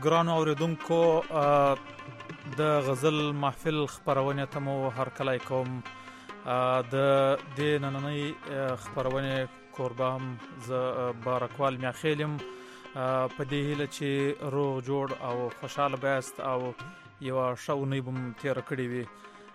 ګرانو اوریدونکو د غزل محفل خبرونه ته مو هرکلی کوم. د دې نننۍ خبرونه کوربه هم زه بارکوال میاخیلم په دې هیله چې روغ جوړ او خوشاله بیاست او یوه ښه اونۍ به مو تېره کړې وي.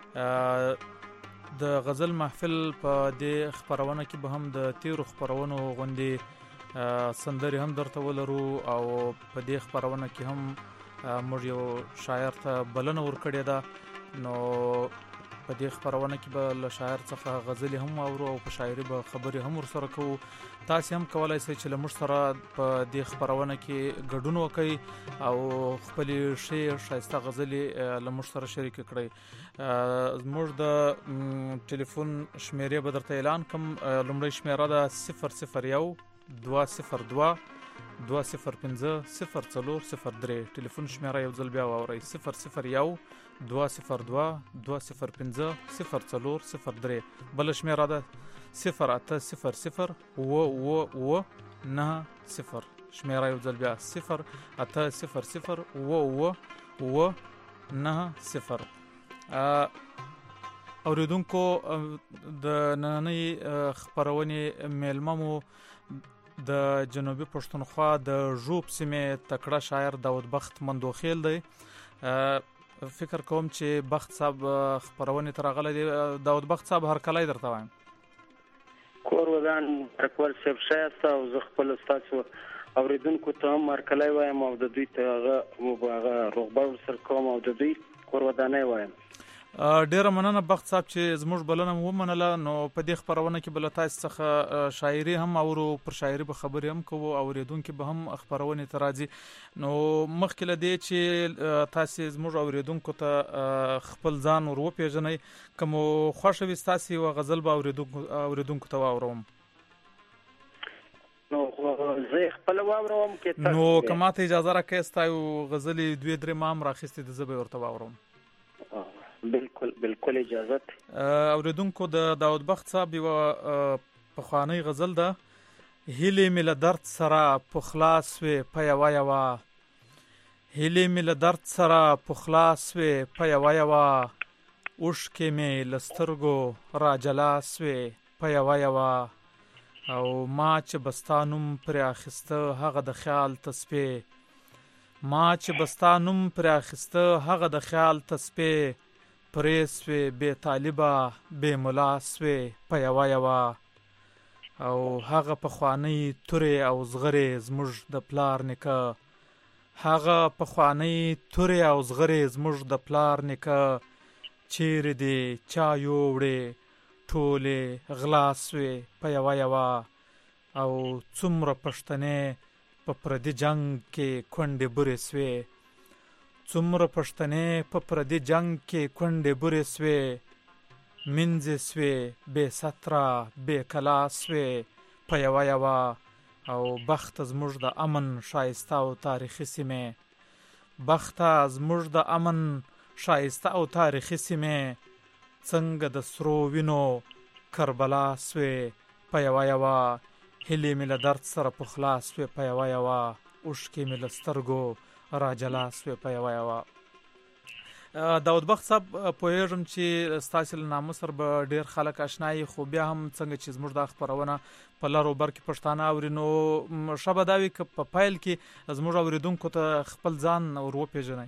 د غزل محفل په دې خبرونه کې به هم د تیرو خبرونو غوندې سندرې هم درته ولرو او په دې خبرونه کې هم موږ یو شاعر ته بلنه ورکړې ده. نو په دې خبرونه کې به له شاعر څخه غزلې هم واورو او په شاعري به خبرې هم ورسره کوو. تاسې هم کولی شئ چې له موږ سره په دې خبرونه کې ګډون وکړئ او خپلې ښې ښایسته غزلې له موږ سره شریکې کړئ. زموږ د ټلیفون شمیرې به درته اعلان کړم. لومړۍ شمیره ده 001 202 205 0403. ټلیفون شمیره یو ځل بیا واورئ 001 202 205 0403. بل شمیره ده 0800 990. شمیره یو ځل بیا 0800 990. اوریدونکو د نننۍ خبرونې میلمه مو د جنوبي پښتونخوا د ژوب سیمې تکړه شاعر داود بخت مندوخیل دی. فکر کوم چې بخت صاحب خبرونې ته راغلی دی. داود بخت صاحب هرکلی درته وایم. کور ودان بارکوال صاحب ښه یاست او زه خپلو ستاسو اوریدونکو ته هم هرکلی وایم او د دوی ته هغه روغبړ ورسره کوم او د دوی کور ودانۍ وایم. ډیره مننه بخت صاحب چې زموږ بلنه مو ومنله. نو په دې خبرونه کې به له تاسو څخه شاعري هم اورو، پر شاعري به خبرې هم کوو، اوریدونکي به هم خبرونې ته راځي. نو مخکې له دې چې تاسې زموږ اوریدونکو ته خپل ځان ور وپېژنئ، که مو خوښه وي ستاسې یوه غزل به اوریدونکو ته واوروم. نو زه خپله واوروم نو که ماته اجازه راکړئ ستا یو غزلې 2-3 ما هم راخیستې دي، زه به یې ورته واوروم. بالکل اجازت. اوریدونکو د داود بخت صاحب یوه پخوانۍ غزل ده. هیلې مې له درد سره پخلا سوې په یوه یوه، هیلې مې له درد سره پخلا سوې په یوه یوه، اوښکې مې له سترګو را جلا سوې په یوه یوه، او ما چې به ستا نوم پرې اخیسته هغه د خیال تسپې، ما چې به ستا نوم پرې اخیسته هغه د خیال تسپې، پرې سوې بې طالبه بې ملا سوې په یوه یوه، او هغه پخوانۍ تورې او زغرې زموږ د پلار نیکه، هغه پخوانۍ تورې او زغرې زموږ د پلار نیکه، چیرې دې چا یووړې ټولې غلا سوې په یوه یوه، او څومره پښتنې په پردي جنگ کې کونډې بورې سوې، څومره پښتنې په پردي جنگ کې کونډې بورې سوې، منځې سوې بې ستره بې کلا سوې په یوه یوه، او بخت زموږ د امن ښایسته او تاریخي سیمې، بخت زموږ د امن ښایسته او تاریخي سیمې، څنګه د سرو وینو کربلا سوې په یوه یوه، هیلې مې له درد سره پخلا سوې په یوه یوه، اوښکې مې له سترګو را جلا سوې په یوه یوه. داود بخت صاحب پوهېږم چې ستاسې له نامه سره به ډېر خلک اشنا یي، خو بیا هم څنګه چې زموږ دا خپرونه په لر و بر کې پښتانه اوري، نو ښه به دا وي که په پیل کې زموږ اوریدونکو ته خپل ځان ور وپېژنئ.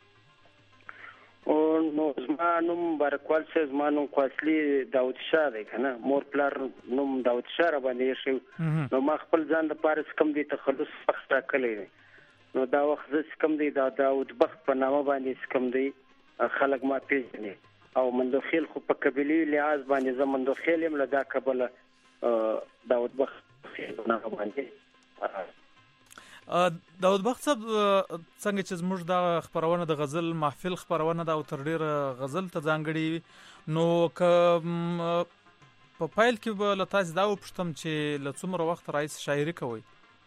نو زما نوم بارکوال صاحب، زما نوم خو اصلي داود شاه دی که نه، مور پلار نوم داود شاه را باندې ایښی، نو ما خپل ځان دپاره څه کوم دی تخلص وخت ټاکلی دی، نو دا وخت زه څه کوم دی دا داود بخت په نامه باندې څه کوم دی خلک ما پېژني، او مندوخیل خو په قبیلي لحاظ باندې زه مندوخیل یم، له دا کبله داود بخت په نامه باندې. داود بخت صاحب څنګه چې زموږ دا خپرونه د غزل محفل خپرونه ده او تر ډېره غزل ته ځانګړې وي، نو که په پیل کې به له تاسې دا وپوښتم چې له څومره وخت راهیسې شاعري کوئ؟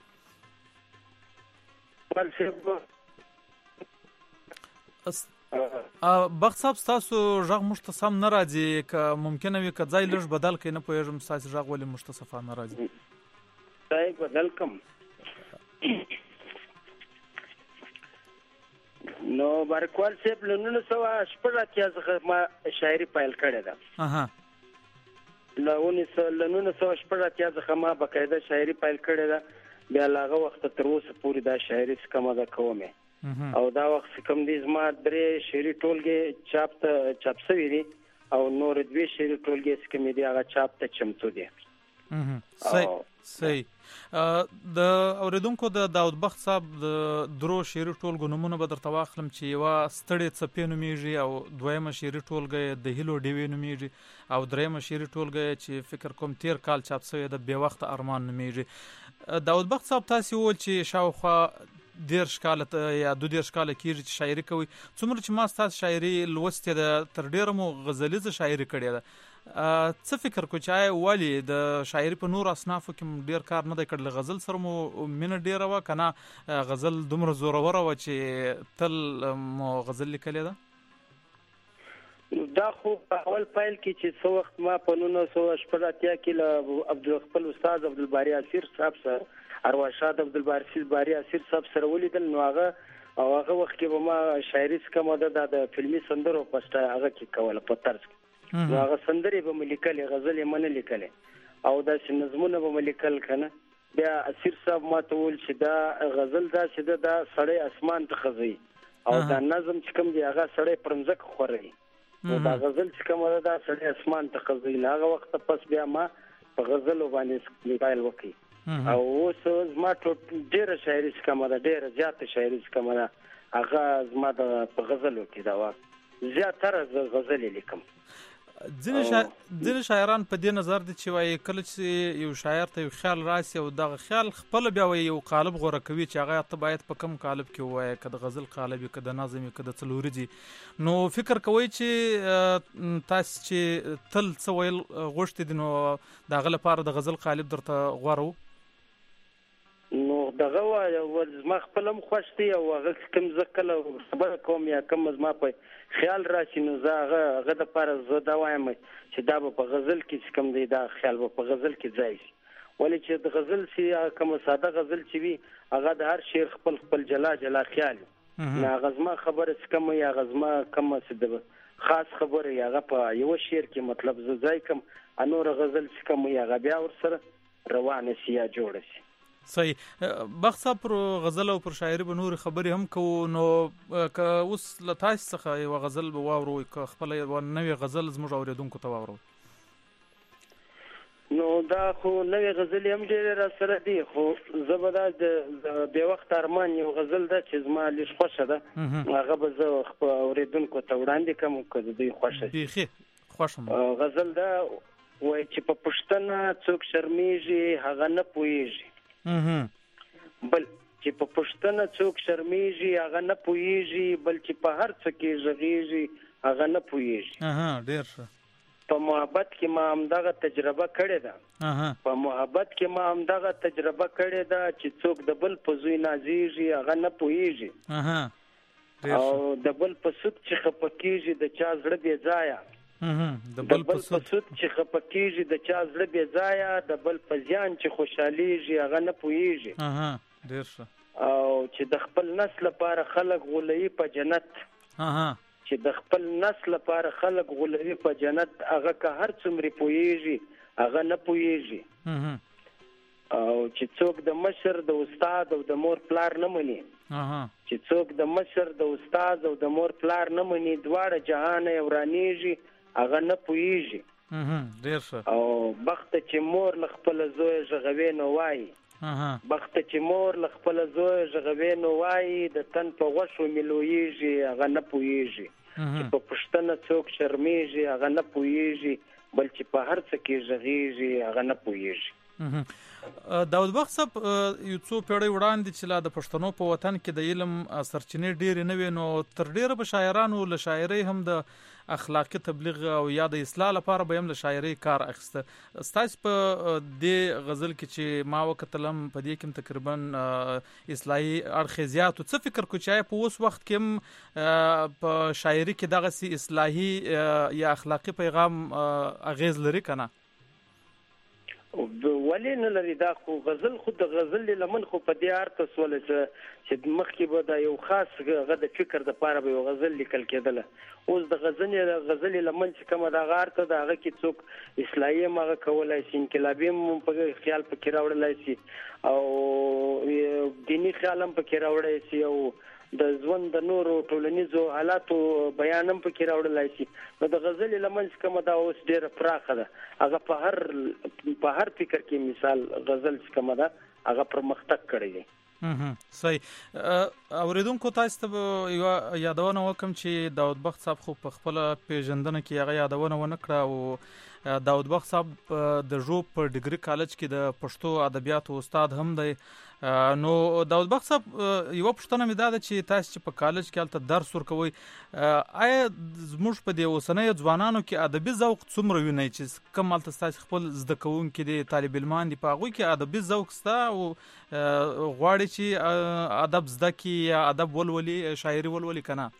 بخت صاحب ستاسو غږ موږ ته سم نه راځي، که ممکنه وي که ځای لږ بدل کړئ، نه پوهېږم ستاسې غږ ولې موږ ته صفا نه راځي. ځای بدل کړم. نو بارکوال صاحب له 1980 څخه ما شاعري پیل کړې ده. له 1980 څخه ما باقاعده شاعري پیل کړې ده. بیا لاغه وخت تر اوسه پورې دا شاعري کومه ده کومه او دا وخت کوم دي زما 3 شعري ټولګي چاپ شوي دي او نور 2 شعري ټولګي کوم دي هغه چاپ ته چمتو دي. صحیح. د اوریدونکو د داود بخت صاحب د درو شعري ټولګو نمونه به درته واخلم چې یوه ستړې څپې نومیږي او دویمه شعري ټولګه د هیلو ډیوې نومیږي او دریمه شعري ټولګه چې فکر کوم تیر کال چاپ شوی د بې وخت ارمان نومیږي. داود بخت صاحب تاسو وویل چې شاوخوا 10 کاله یا 2 کاله کېږي چې شاعري کوي. څومره چې ما ستاسو شاعري لوستې ده تر ډیره مو غزلیزه شاعري کړې ده. څه فکر کو چې ولی د شاعري په نور اصنافو کې ډیر کار نه دی کړل؟ غزل سره مو مینه ډیره و کنه غزل دومره زوروره و چې تل مو غزل لیکلې ده؟ دا خو اول فایل کې چې څو وخت ما په 1980 کې له خپل استاد عبدالباری اسیر صاحب سره ارواښاد عبدالباری اسیر صاحب سره ولیدل، نو هغه وخت کې به ما شاعري کومه ده د فلمي سندرو پسته هغه کې کوله په طرز کې. نو هغه سندرې به ملیکلې، غزل یې منه لیکلې او دا نظمونه به ملیکل کنه. بیا اسیر صاحب ما ته ویل چې دا غزل دا چې دا سړی اسمان ته خزي او دا نظم چې کوم دی هغه سړی پرمځک خوري. نو دا غزل چې کوم دا سړی اسمان ته خزي. هغه وخت پس بیا ما په غزل باندې لیکل وکړي او اوس زما ډیره شاعري کومه ده، ډیره زیاته شاعري کومه ده هغه زما د په غزلو کې دا وا زیاتره غزل لیکم. ځینې شاعران په دې نظر دي چې وایي کله چې یو شاعر ته یو خیال راسي او دغه خیال خپل بیا یو قالب غوره کوي چې هغه ته باید په کم قالب کې وایي، که د غزل قالب وي، که د نظم وي، که د څلوري. نو فکر کوئ چې تاسو چې تل څه ویل غوښتي دي نو د هغه لپاره د غزل قالب درته غوره و؟ نو دغه زما خپل هم خوښ دی او هغه کوم زه کله خبره کوم یا کوم زما په خیال راشي نو زه هغه دپاره زه دا وایم چې دا به په غزل کې چې کوم دی دا خیال به په غزل کې ځای شي. ولې چې د غزل چې کوم ساده غزل چې وي هغه د هر شعر خپل جلا جلا خیال نه هغه زما خبره چې کوم یا هغه زما کوم څه خاص خبره یا هغه په یو شعر کې مطلب زه ځای کوم انور غزل چې کوم یا هغه بیا ورسره روانه شي یا جوړه شي. صحیح. بخت صاحب پر غزل او پر شاعري به نور خبرې هم کوو، نو که اوس له تاسو څخه یو غزل به واورو که خپل یو نوې غزل زموږ اوریدونکو ته واورو؟ نو دا خو نوې غزل هم ډېرې را سره دي، خو زه به دا د بې وخت ارمان یو غزل ده چې زما لږ خوښه ده هغه به زه اوریدونکو ته وړاندې کړم که د دوی خوښه شي. بیخي خوښه غزل ده وایي چې په پوښتنه څوک شرمېږي هغه نه پوهېږي، بل چې په پښتنه څوک شرمېږي هغه نه پوهېږي، بل چې په هر څه کې غږېږي هغه نه پوهېږي. ډېر ښه. په محبت کې ما همدغه تجربه کړې ده، په محبت کې ما همدغه تجربه کړې ده چې څوک د بل په زوی نازېږي هغه نه پوهېږي او د بل په سود چې خفه کېږي د چا زړه بې ځایه، د بل په سود چې خفه کېږي د چا زړه بې ځایه، د بل په زیان چې خوشحالېږي هغه نه پوهېږي. ډېر ښه. او چې د خپل نسل لپاره خلک غولوي په جنت، چې د خپل نسل لپاره خلک غولوي په جنت هغه که هر څومره پوهېږي هغه نه پوهېږي. او چې څوک د مشر د استاد او د مور پلار نه مني، چې څوک د مشر د استاد او د مور پلار نه مني دواړه جهان یې ورانېږي هغه نه پوهېږي. ډېر ښه. او بخت چې مور له خپله زویه غږوي نو وایي، بخت چې مور له خپله زویه غږوي نو وایي د تن په غوښو مې لویېږي هغه نه پوهېږي، چې په پوښتنه څوک شرمېږي هغه نه پوهېږي، بل چې په هر څه کې غږېږي هغه نه پوهېږي. داود بخت صاحب یو څو پیړۍ وړاندې چې لا د پښتنو په وطن کې د علم سرچینې ډېرې نه وې، نو تر ډېره به شاعرانو له شاعرۍ هم د اخلاقي تبلیغ او یا د اصلاح لپاره به هم له شاعرۍ کار اخیسته. ستاسو په دې غزل کې چې ما وکتلم په دې کې تقریبا اصلاحي اړخ زیات، څه فکر کو چې په اوس وخت کې په شاعري کې دغه اصلاحي یا اخلاقي پیغام اغیز لري کنه؟ ولې نه لري دا خو غزل خو د غزل لمن خو په دې ارته سول چې مخکې به دا یو خاص غږ د فکر د پاره به یو غزل لیکل کېدله اوس د غزل لمن چې کومه دا غارته دا هغه کې څوک اصلاحي مغه کولای شي انقلابي په خیال پکې راوړلای شي او دینی خیال هم پکې راوړلای شي او د ژوند د نورو ټولنیزو حالاتو بیان هم پکې راوړلای شي نو د غزل لمن چې کومه دا اوس ډیره پراخه ده هغه په هر فکر کې مثال غزل چې کومه ده هغه پرمختګ کړی دی صحیح اوریدونکو تاسو ته یو یادونه وکم چې داود بخت صاحب خو په خپل پیژندنه کې هغه یادونه ونه کړه او داود بخت صاحب د ژوب په ډیګري کالج کې د پښتو ادبیاتو استاد هم دی نو داود بخت صاحب یو پښتنه مې ده چې تاسو چې په کالج کې الته درس ورکوي آیا زموږ په دې اوسنۍ ځوانانو کې ادبي ذوق څومره ویني چې کوم الته تاسو خپل زده کوونکي دي طالب علمان دي په هغه کې ادبي ذوق ستا او غواړي چې ادب زده کی یا ادب ولولي شاعري ولولي کنه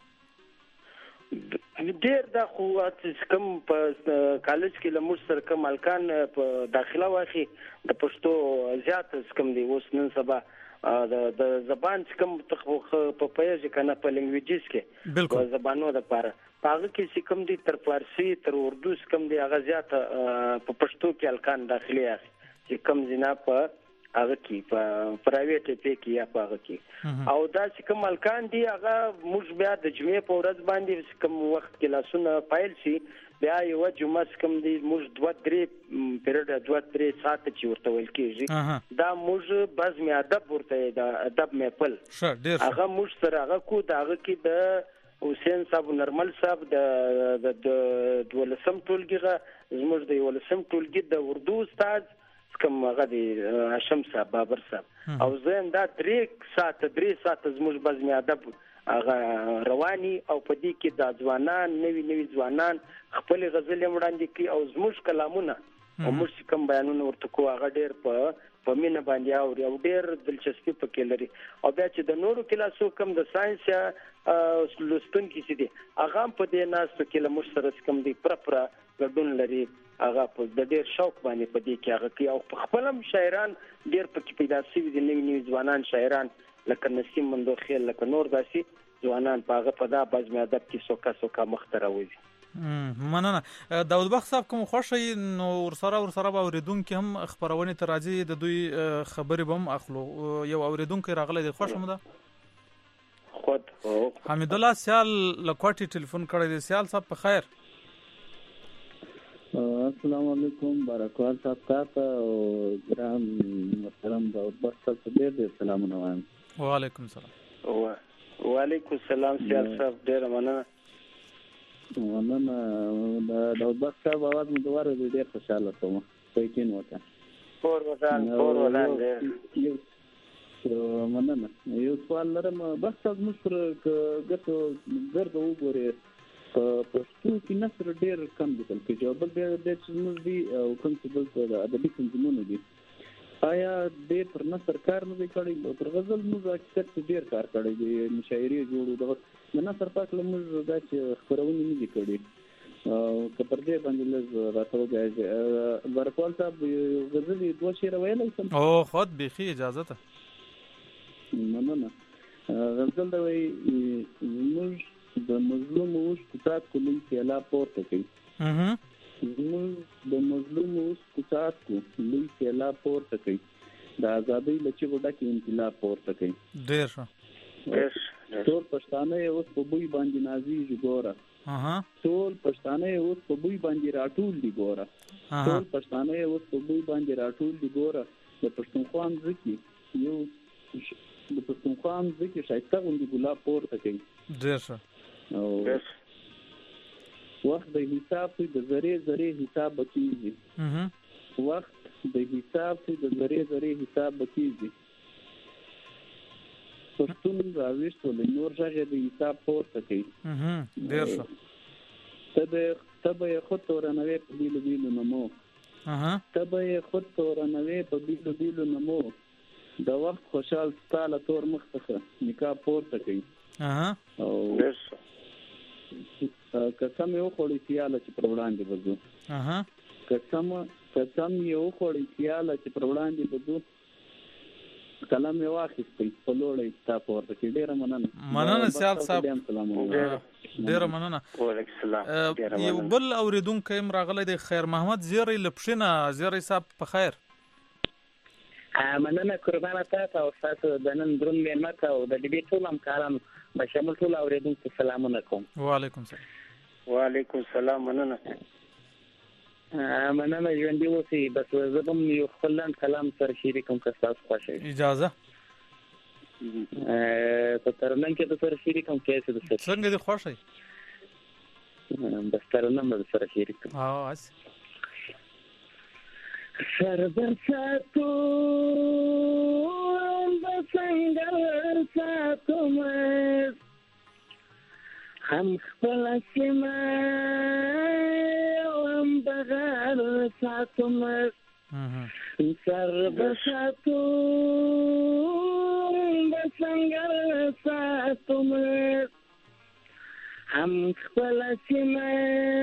ډیر دا خو چې کوم په کالج کې لمر سره کوم الکان په داخله واخی د پښتو زیات کم دی اوس نن سبا د زبان کوم په پیاجه کنه په لنګویجز کې بالکل زبانو د پاره هغه کې کوم دی تر فارسی تر اردو کوم دی هغه زیات په پښتو کې الکان داخلي چې کوم زینا په هغه کې په پرایویټ کې یا په هغه کې او دا چې کوم الکان دی هغه موږ بیا د جمعې په ورځ باندې کوم وخت کې لاسونه پایل شي بیا یو جمعه کوم دی موږ 2-3 پیریډ 2-3 ساعت چې ورته ویل کېږي دا موږ باز می ادب ورته دا ادب می پل هغه موږ سره هغه کو دا هغه کې د حسین صاحب نرمل صاحب د ولسم ټولګي زموږ د ولسم ټولګي د اردو استاد کوم هغه دی هاشم صاحب بابر صاحب او زم دا 3 ساعت زموږ بزمي ادب هغه رواني او په دې کې د ځوانان نوي ځوانان خپل غزل وړاندې کوي او زموږ کلامونه او موږ کوم بیانونه ورته کوو هغه ډېر په مینه باندې او ډېر دلچسپي پکې لري او بیا چې د نورو کلاسو کوم د ساينس لوستونکي چې دي هغه په دې ناستو کې له موږ سره کوم دي پرپرا ګډون لري هغه په د ډېر شوق باندې په دې کې هغه کوي او په خپلم شاعران ډېر پکې پیدا شوي دي نوي ځوانان شاعران لکه نسیم مندوخیل لکه نور داسي ځوانان په هغه په دا بزم ادب کې سوکا مختروي مننه داود بخت صاحب کوم خوشي نو ورسره به اوریدونکو هم خبرونه ته راځي د دوی خبرې بم اخلو یو اوریدونکو راغله د خوشم ده خود حمید الله سیال لکوټي ټلیفون کړی دی سیال صاحب په خیر السلام علیکم بارکوال صاحب تاسو او ګرام محترم داود بخت صاحب ډېر سلامونه وایم وعلیکم السلام وعلیکم السلام سیال صاحب ډېر مننه داود بخت صاحب आवाज مو دواره ډېر خوشاله کوم پېکین وته پور ودان مننه یو سوال لرم بخت صاحب موږ پر ګټو ګرد وګورئ په پښتو کې نثر ډېر کم دي چې جواب ډېر چې موږ دي او کوم چې د ادبي تنظیمونو دي آیا ډېر پر نثر کار نه دی کړی پر غزل موږ اکثر ډېر کار کړی دی مشاعرې جوړو د نثر پاک له موږ دا چې خبرونه نه دي کړي او که پر دې باندې لږ راته وګورئ بارکوال صاحب غزل 2 شعر ویلی سم او خود بيخي اجازه ته مننه غزل دا وایي موږ د مظلوم اوس کوڅات کولی سیلا پورته کوي د مظلوم اوس کوڅات کولی سیلا پورته کوي د ازادۍ لچې وډه کې انقلاب پورته کوي ډېر ښه ټول پښتانه اوس په بوی باندې نازي ګوره ټول پښتانه اوس په بوی باندې راټول دي ګوره ټول پښتانه اوس په بوی باندې راټول دي ګوره د پښتونخوا ځکه یو د پښتونخوا ځکه شایسته غوندي ګلاب پورته کوي ډېر ښه وخت د حساب د ذره حساب بکیږي وخت د حساب د ذره حساب بکیږي پښتون راويشتو له نور ځای د حساب پورته کوي ډېر ښه تبه خود تورنوي په بیلو بیلو نمو تبه خود تورنوي په بیلو بیلو نمو د وخت خوشحال ستاله تور مخته نکاح پورته کوي او قسم یو خوړی سیاله چې پر وړاندې وځو قسم قسم یې وخوړی خیاله چې پر وړاندې به ځو کلم یې واخیستی په لوړی ستا په ورته کې. ډېره مننه سیال صاحب، ډېره مننه. یو بل اورېدونکی هم راغلی دی، خیر محمد زیری له پښینه. زیری صاحب په خیر؟ مننه قربانه تاسو او تاسو د نن دروند مېلمه ته او د ډېبې ټول همکاران بشامل ټول اورېدونکو سلامونه کوم. وعلیکم سلام. وعلیکم سلام. مننه ژوندي اوسئ. بس زه به یو خپل لنډ کلام سره شریکوم که ستاسو خوښه وي. اجازه په ترنم کې درسره شریکوم که هسې درسره څنګه دې خوښه وي؟ بس ترنم به درسره شریکوم. هسې سر در ساتوم به سنګر ساتوم هم خپله سیمه هم بغیر ساتوم سر به ساتوم به سنګر ساتوم هم خپله سیمه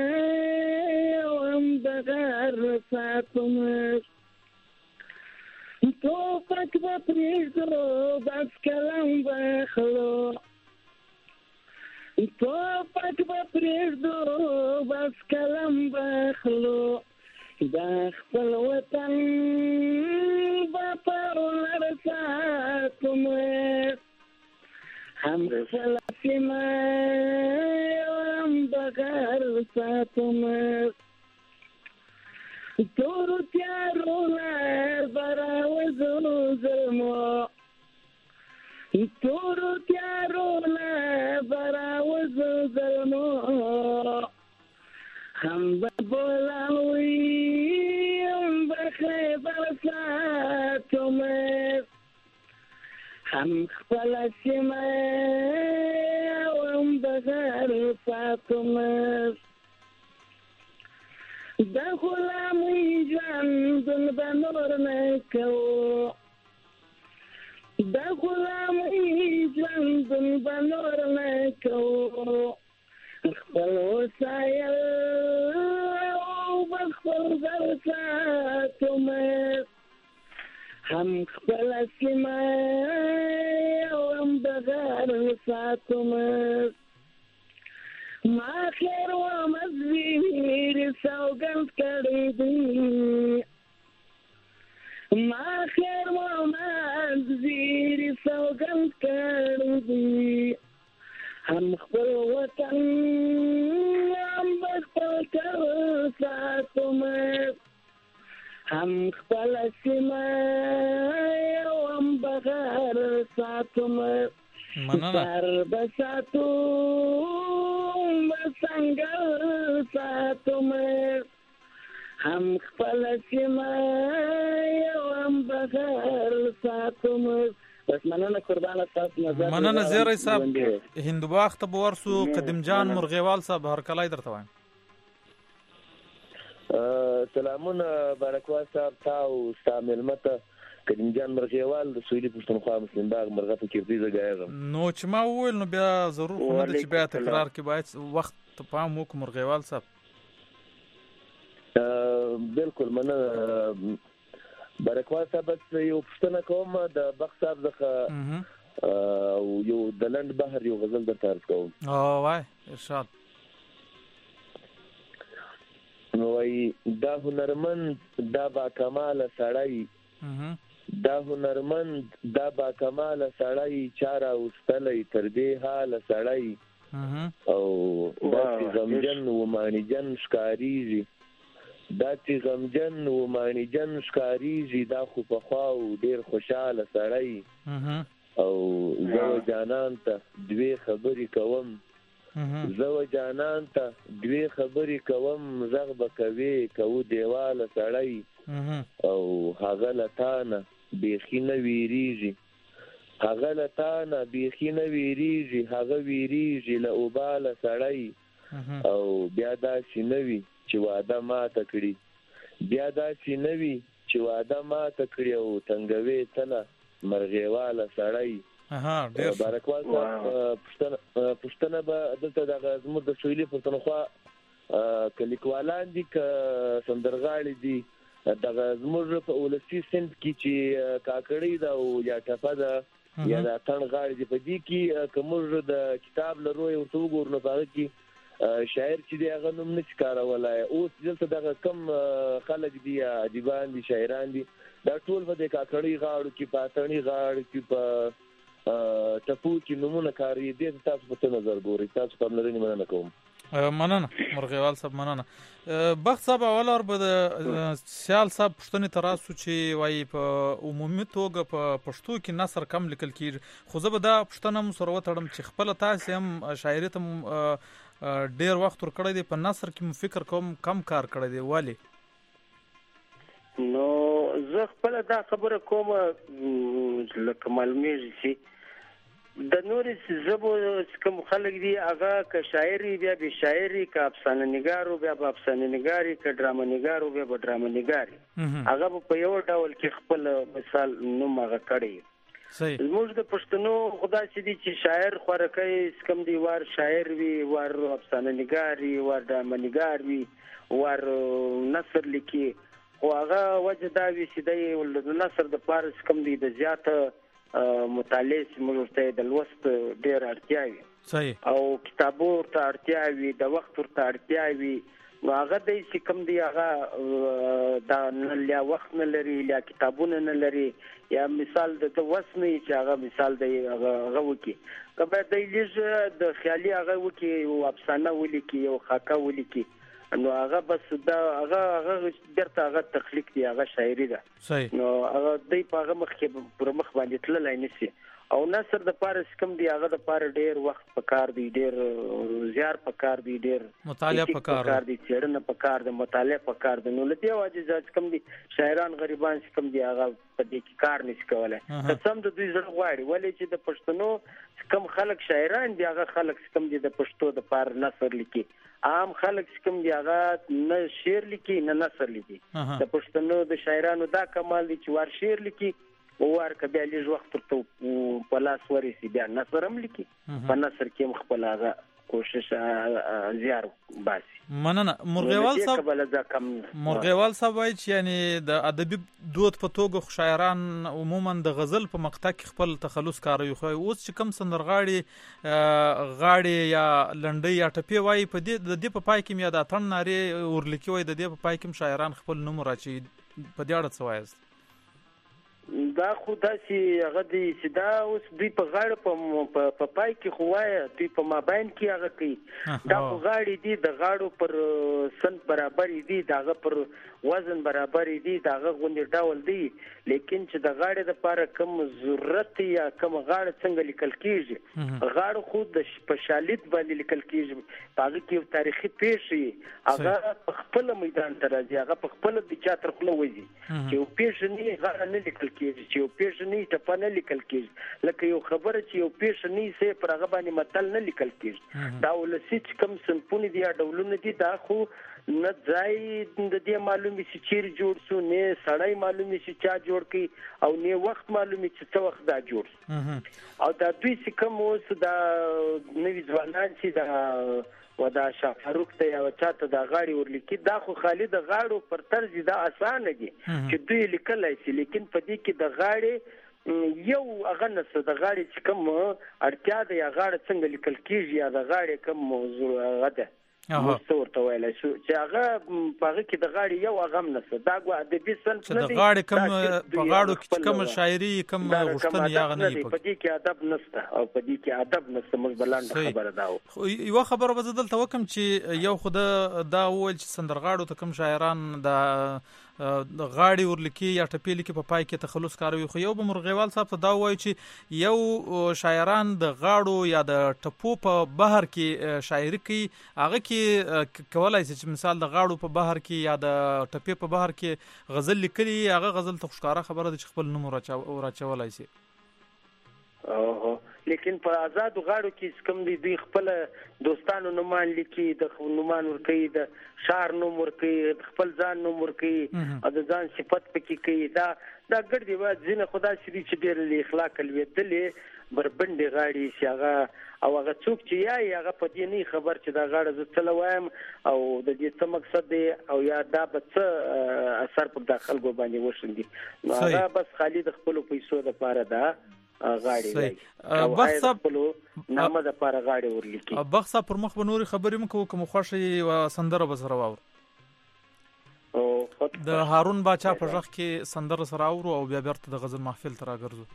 هم بغیر ساتوم توپک به پرېږدو بس کلم به خلو توپک به پرېږدو بس کلم به خلو دا خپل وطن به پر لر ساتوم هم خپله سیمه هم بغیر ساتوم تورو تیارو لر به راوځو ظلمو تورو تیارو لر به راوځو ظلمو هم به بولاوي هم به خیبر ساتوم هم خپله سیمه هم بغیر ساتوم د غلامۍ ژوندون به نور نه کوو د غلامۍ ژوندون به نور نه کوو خپل وسایل او به خپل ځان ساتوم هم خپله سیمه هم بغیر ساتوم ما خیر و مزیر سوګند کړی دی ما خیر و مزیر سوګند کړی دی هم خپل وطن هم خپل کار ساتوم هم خپله سیمه هم بغیر ساتوم سر به ساتوم به سنګر ساتوم هم خپله سیمه هم بغیر ساتوم. بس مننه قربانه تاسو نظر. مننه زیری صاحب. هندوباغ ته به ورسو. قدیم جان مرغیوال صاحب هرکلی درته وایم. سلامونه بارکوال صاحب تا او ستا مېلمه ته قدیم جان مرغیوال د سویلي پښتونخوا مسلم باغ مرغه په کیردي زه ګایم. نو چې ما وویل نو بیا ضرور خو نه ده چې بیا تکرار کې باید وخت پام وکړو مرغیوال صاحب. بالکل مننه بارکوال صاحب. یو پوښتنه کوم د بخت صاحب څخه یو د لنډ بحر یو غزل درته عرض کوم. وای ارشاد. نو وایي دا هنرمند دا باکماله سړی دا هنرمند دا باکماله سړی چا راوستلی تر دې حاله سړی او دا چې غمجن و مانیجن ښکارېږي دا چې غمجن و مانیجن ښکارېږي دا خو پخوا و ډېر خوشحاله سړی او زه و جانان ته دوې خبرې کوم زه و جانان ته دوې خبرې کوم غږ به کوې کوو دیواله سړی او هغه له تانه بیخي نه ویریږي هغه له تانه بیخي نه ویریږي هغه ویریږي له اوباله سړی او بیا داسې نه وي چې واده ماته کړي بیا داسې نه وي چې واده ماته کړي او تنګوي تنه مرغیواله سړی. بارکوال صاحب پوښتنه به دلته دغه زموږ د سویلي پښتونخوا که لیکوالان دي که سندرغاړي دي دغه زموږ په ولسی سند کې چې کاکړی دا او یا ټپه ده یا د تن غاړي دی په دې کې کومه د کتاب لرو یو څو ګورنه پاره کې شاعر چې دی هغه نوم نشي کارولای. اوس دلته دغه کم خلک دي ادیبان دي شاعران دي دا ټول په د کاکړی غاړو کې پاتنی غاړو کې په ټپو کې نمونه کاری دي. تاسو په نظر ګورئ تاسو کوم لري مننه کوم. مننه مرغیوال صاحب مننه. بخت صاحب اول اور به سیال صاحب پښتنې تراسو چې وایي په عمومي توګه په پښتو کې نثر کم لیکل کیږي خو زه به دا پښتنه هم سره وتړم چې خپل تاسو هم شاعري ته ډیر وخت ور کړی دی په نثر کې مو فکر کوم کم کار کړی دی والی نو زه خپل دا خبره کوم لکه معلومیږي چې د نورې زبو کوم خلک دي هغه که شاعري بیا به شاعري که افسانه نگارو بیا به افسانه نگاري که ډرامه نگارو بیا به ډرامه نگاري هغه په یو ډول کې خپل مثال نوم هغه کړی. زموږ د پښتنو خدا چې دي چې شاعر خورکې کم دی وار شاعر وي وار افسانه نگاري وار ډرامه نگار وي وار نثر لیکي خو هغه وجه دا وي چې د نثر د پارس کم دی د زیاته مطالعه موږ ته د لوست ډیر اړتیا وي او کتابو ته اړتیا وي د وخت ته اړتیا وي نو هغه د کوم دی هغه دا نه وخت نه لري یا کتابونه نه لري یا مثال د وسنه چې هغه مثال دی هغه وکي کبه د لیږ د خیالي هغه وکي او افسانه ولیکي او خاکه ولیکي نو هغه بس دا هغه درته هغه تخلیق دی هغه شاعري ده نو هغه د پاغه مخ کې پر مخ باندې تللای نشي او نثر د پارس کم دی هغه د پاره ډیر وخت پکار دی ډیر زیار پکار دی ډیر مطالعه پکار دی چیرنه پکار دی مطالعه پکار دی نو لدی واجب ځکه کم دی شاعران غریبان کم دی هغه په دې کې کار نشي کولای قسم د دوی زړه غواړي ولې چې د پښتنو کم خلک شاعران دی هغه خلک کم دی د پښتو د پاره نثر لیکي عام خلک کوم دی هغه نه شعر لیکي نه نثر لیکي د پښتنو د شاعرانو دا کمال دی چې وار شعر لیکي او وار کبه لږ وخت ته په لاس ورسي بیا نثر هم لیکي په نثر کې خپل هغه کوشش زیار باسي. مننه مرغیوال صاحب وایي چې یعنی د ادبي دود په توګه شاعران عموما د غزل په مقطع کې خپل تخلص کاروي خو اوس چې کم سندرغاړي غاړي یا لنډي یا ټپي وایي په دې په پای کې یا د اتن ناري ورلیکي وایي د دې په پای کې شاعران خپل نوم راچي په دې اړه څه وایي دا خدا چې هغه دی چې دا اوس دوی په غاړه په پای کې خوایا دوی په مابین کې هغه کوي دا په غاړي دي د غاړو پر سن برابر دي داغه پر وزن برابر دي داغه غونډه ډول دي لیکن چې د غاړې د لپاره کوم ضرورت یا کوم غاړه څنګه لیکل کیږي غاړه خود د شالید باندې لیکل کیږي هغه کې تاریخي پیښې هغه په خپل میدان ته راځي هغه په خپل د چا تر خپل وځي چې پیښه نه غاړه نه لیکل کیږي چې پیښه نه ټپه نه لیکل کیږي لکه یو خبره چې یو پیښه نه سي پر هغه باندې متل نه لیکل کیږي دا ولسی کوم سنپونی دی ډولونه دي دا خو نه ځای د دې معلومي چې چیر جوړ شو نه سړی معلومي چې چا جوړ کی او نه وخت معلومي چې څو وخت دا جوړ او دا دوی چې کوم اوس دا نوی ځوانان چې دا ودا شافروک ته یو چاته دا غاړي ورلیکي دا خو خالد غاړو پر طرز دا اسانه دي چې دوی لیکلای شي لیکن په دې کې د غاړي یو اغنس د غاړي چې کوم اړتیا ده یا غاړه څنګه لیکل کیږي یا د غاړي کوم موضوع غده مستور ته ویل شو چې هغه پاره کې د غاړي یو اغم نس دا غو ادبي سن چې د غاړي کوم په غاړو کې کوم شاعري کوم غوښتنه یا غني په دې کې ادب نشته او په دې کې ادب نشته موږ بلند خبره دا یو خبره بدل ته وکم چې یو خود دا ول چې سندرغاړو ته کوم شاعران د غاړي ورلیکي یا ټپي لیکي په پای کې تخلص کاروي خو یو مرغیوال صاحب ته دا وایي چې یو شاعران د غاړو یا د ټپو په بهر کې شاعري کوي هغه کې کولای شي چې مثال د غاړو په بهر کې یا د ټپي په بهر کې غزل لیکلي هغه غزل ته ښکارا خبره ده چې خپل نوم راچولای شي لیکن په آزاد غاړو کې کوم دي دوی خپل دوستانو نومان لیکي د نومان ور کوي د شعر نوم ور کوي خپل ځان نوم ور کوي او د ځان صفت پکې کوي دا ګډ دی وا ځینې خدا چې ډېر اخلاق لویدلې بربندې غاړي چې هغه او هغه څوک چې یا هغه په دې نه خبر چې دا غاړه زه څه وایم او د دې څه مقصد دی او یا دا به څه اثر په داخل کو باندې وشندي نو هغه بس خالي د خپل پیسو لپاره دا غاړي دی بخص خپل نامه د لپاره غاړي ورلیکي بخص پر مخ بنوري خبرې مکو کوم خوشي و سندره بزره واور او د هارون باچا په ځخ کې سندره سره اورو او بیا بیرته د غزل محفل تر راګرځو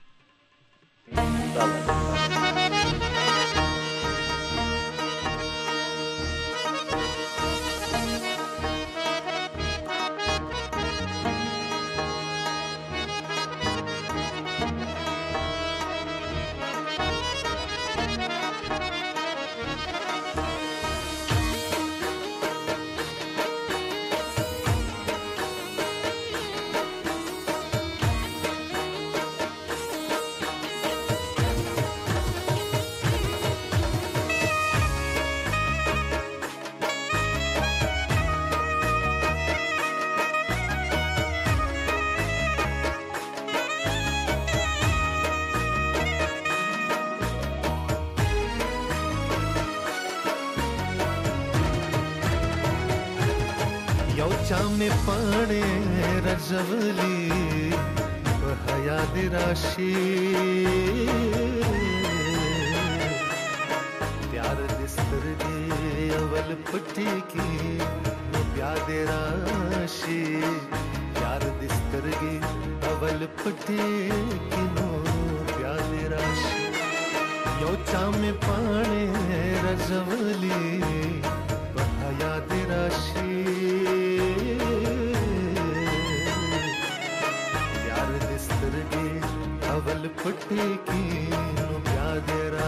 चामे पाणे रजवली बहया दिराशी प्यार दिस्तर दे अवल पट्टी की प्यार दिराशी प्यार दिस्तर गे अवल पट्टी की नो प्यार दिराशी यो चामे पाणे रजवली बहया दिराशी अवल पट्टी की नो प्याद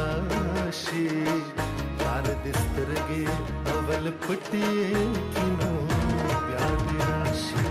राशि यार दिस्तर गे अवल पट्टी की नो प्याद राशि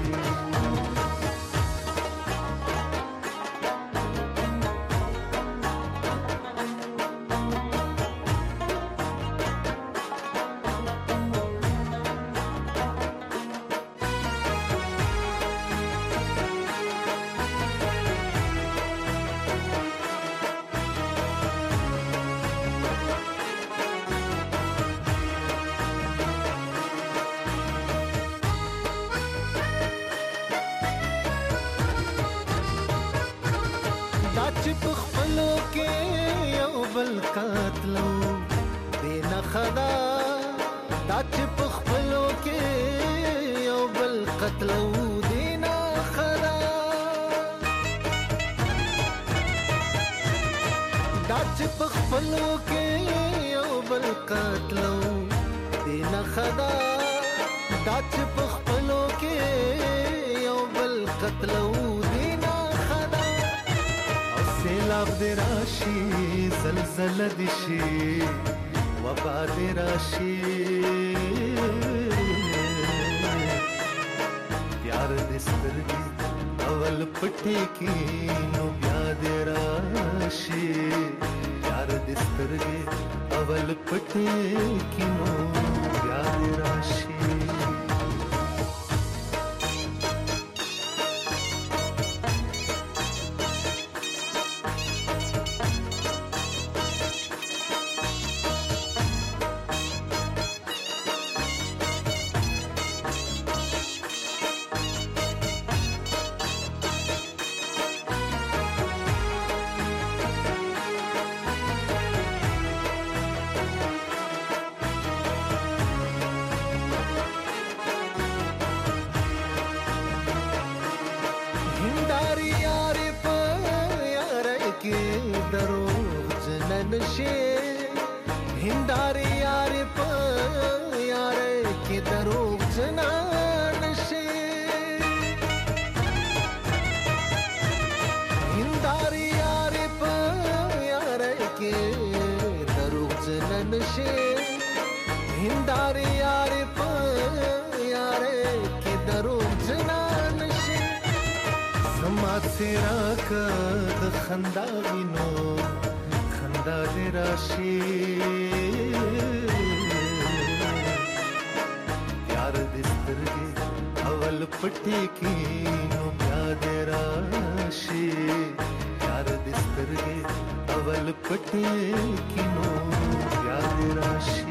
पट्टी की नो प्याद राशि یار دې سترګې اول پټې کینو بیا دې راشي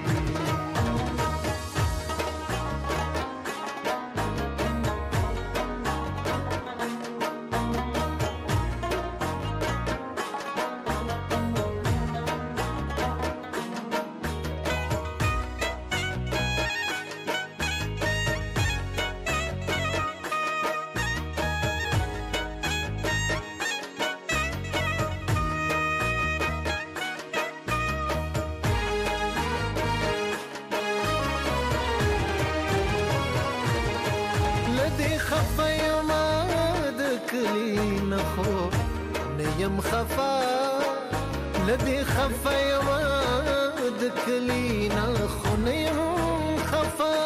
یم خفا لدی خفا یم د کلینا خو نه یم خفا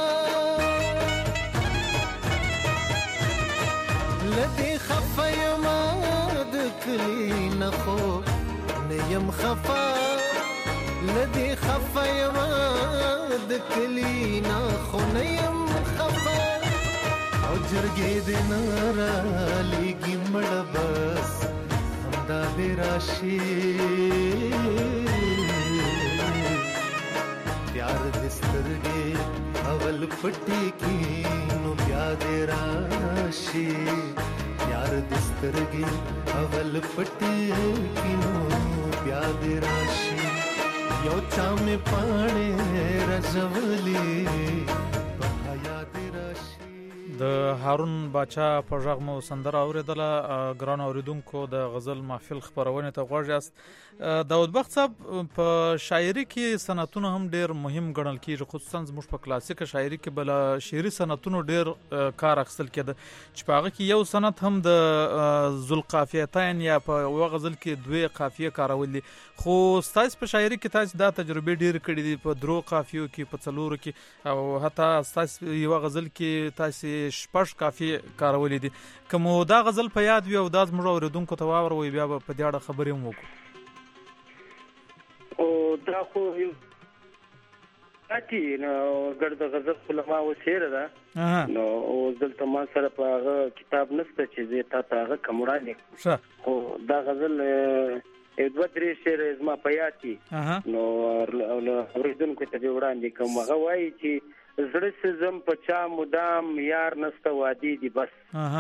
لدی خفا یم د کلینا خو نه یم خفا لدی خفا یم د کلینا خو نه یم خفا او جرګې دې نارا لګي مړ بس دا دې راشي پیار دې سترګې اول پټې کینو بیا دې راشي پیار دې سترګې اول پټې کینو بیا دې راشي یو چا مې پاڼې رژولې په حیا دې راشي د هارون باچا په غږ مو سندره اوریدله. ګران اوریدونکو د غزل محفل خبرونه ته غوږ یاست. داود بخت صاحب په شاعري کې سنتونه هم ډیر مهم ګڼل کیږي، خصوصا زموږ په کلاسیک شاعري کې بل شعري سنتونو ډیر کار اخیستل کېده چې په هغه کې یو سنت هم د ذوالقافیتین یا په یو غزل کې دوه قافیه کارول دي، خو ستاسو په شاعري کې تاسو دا تجربه ډیر کړې دي په درو قافیو کې په څلورو کې او حتی تاسو یو غزل کې تاسو شپږ قافیه کارول دي. کوم دا غزل په یاد وي او دا زموږ اوریدونکو ته واوروي بیا په دې اړه خبرې هم وکړو. او دا خو اتی نو ګرد غزل علماء وسیره ده نو دلته ما سره په هغه کتاب نشته چې زه تا هغه کومړاله خو دا غزل دوه درې شعر زما په یاد دي نو اوریدونکو ته وړاندې کوم هغه وایي چې زړه سزم پچا مدام یار نسته وادي دی بس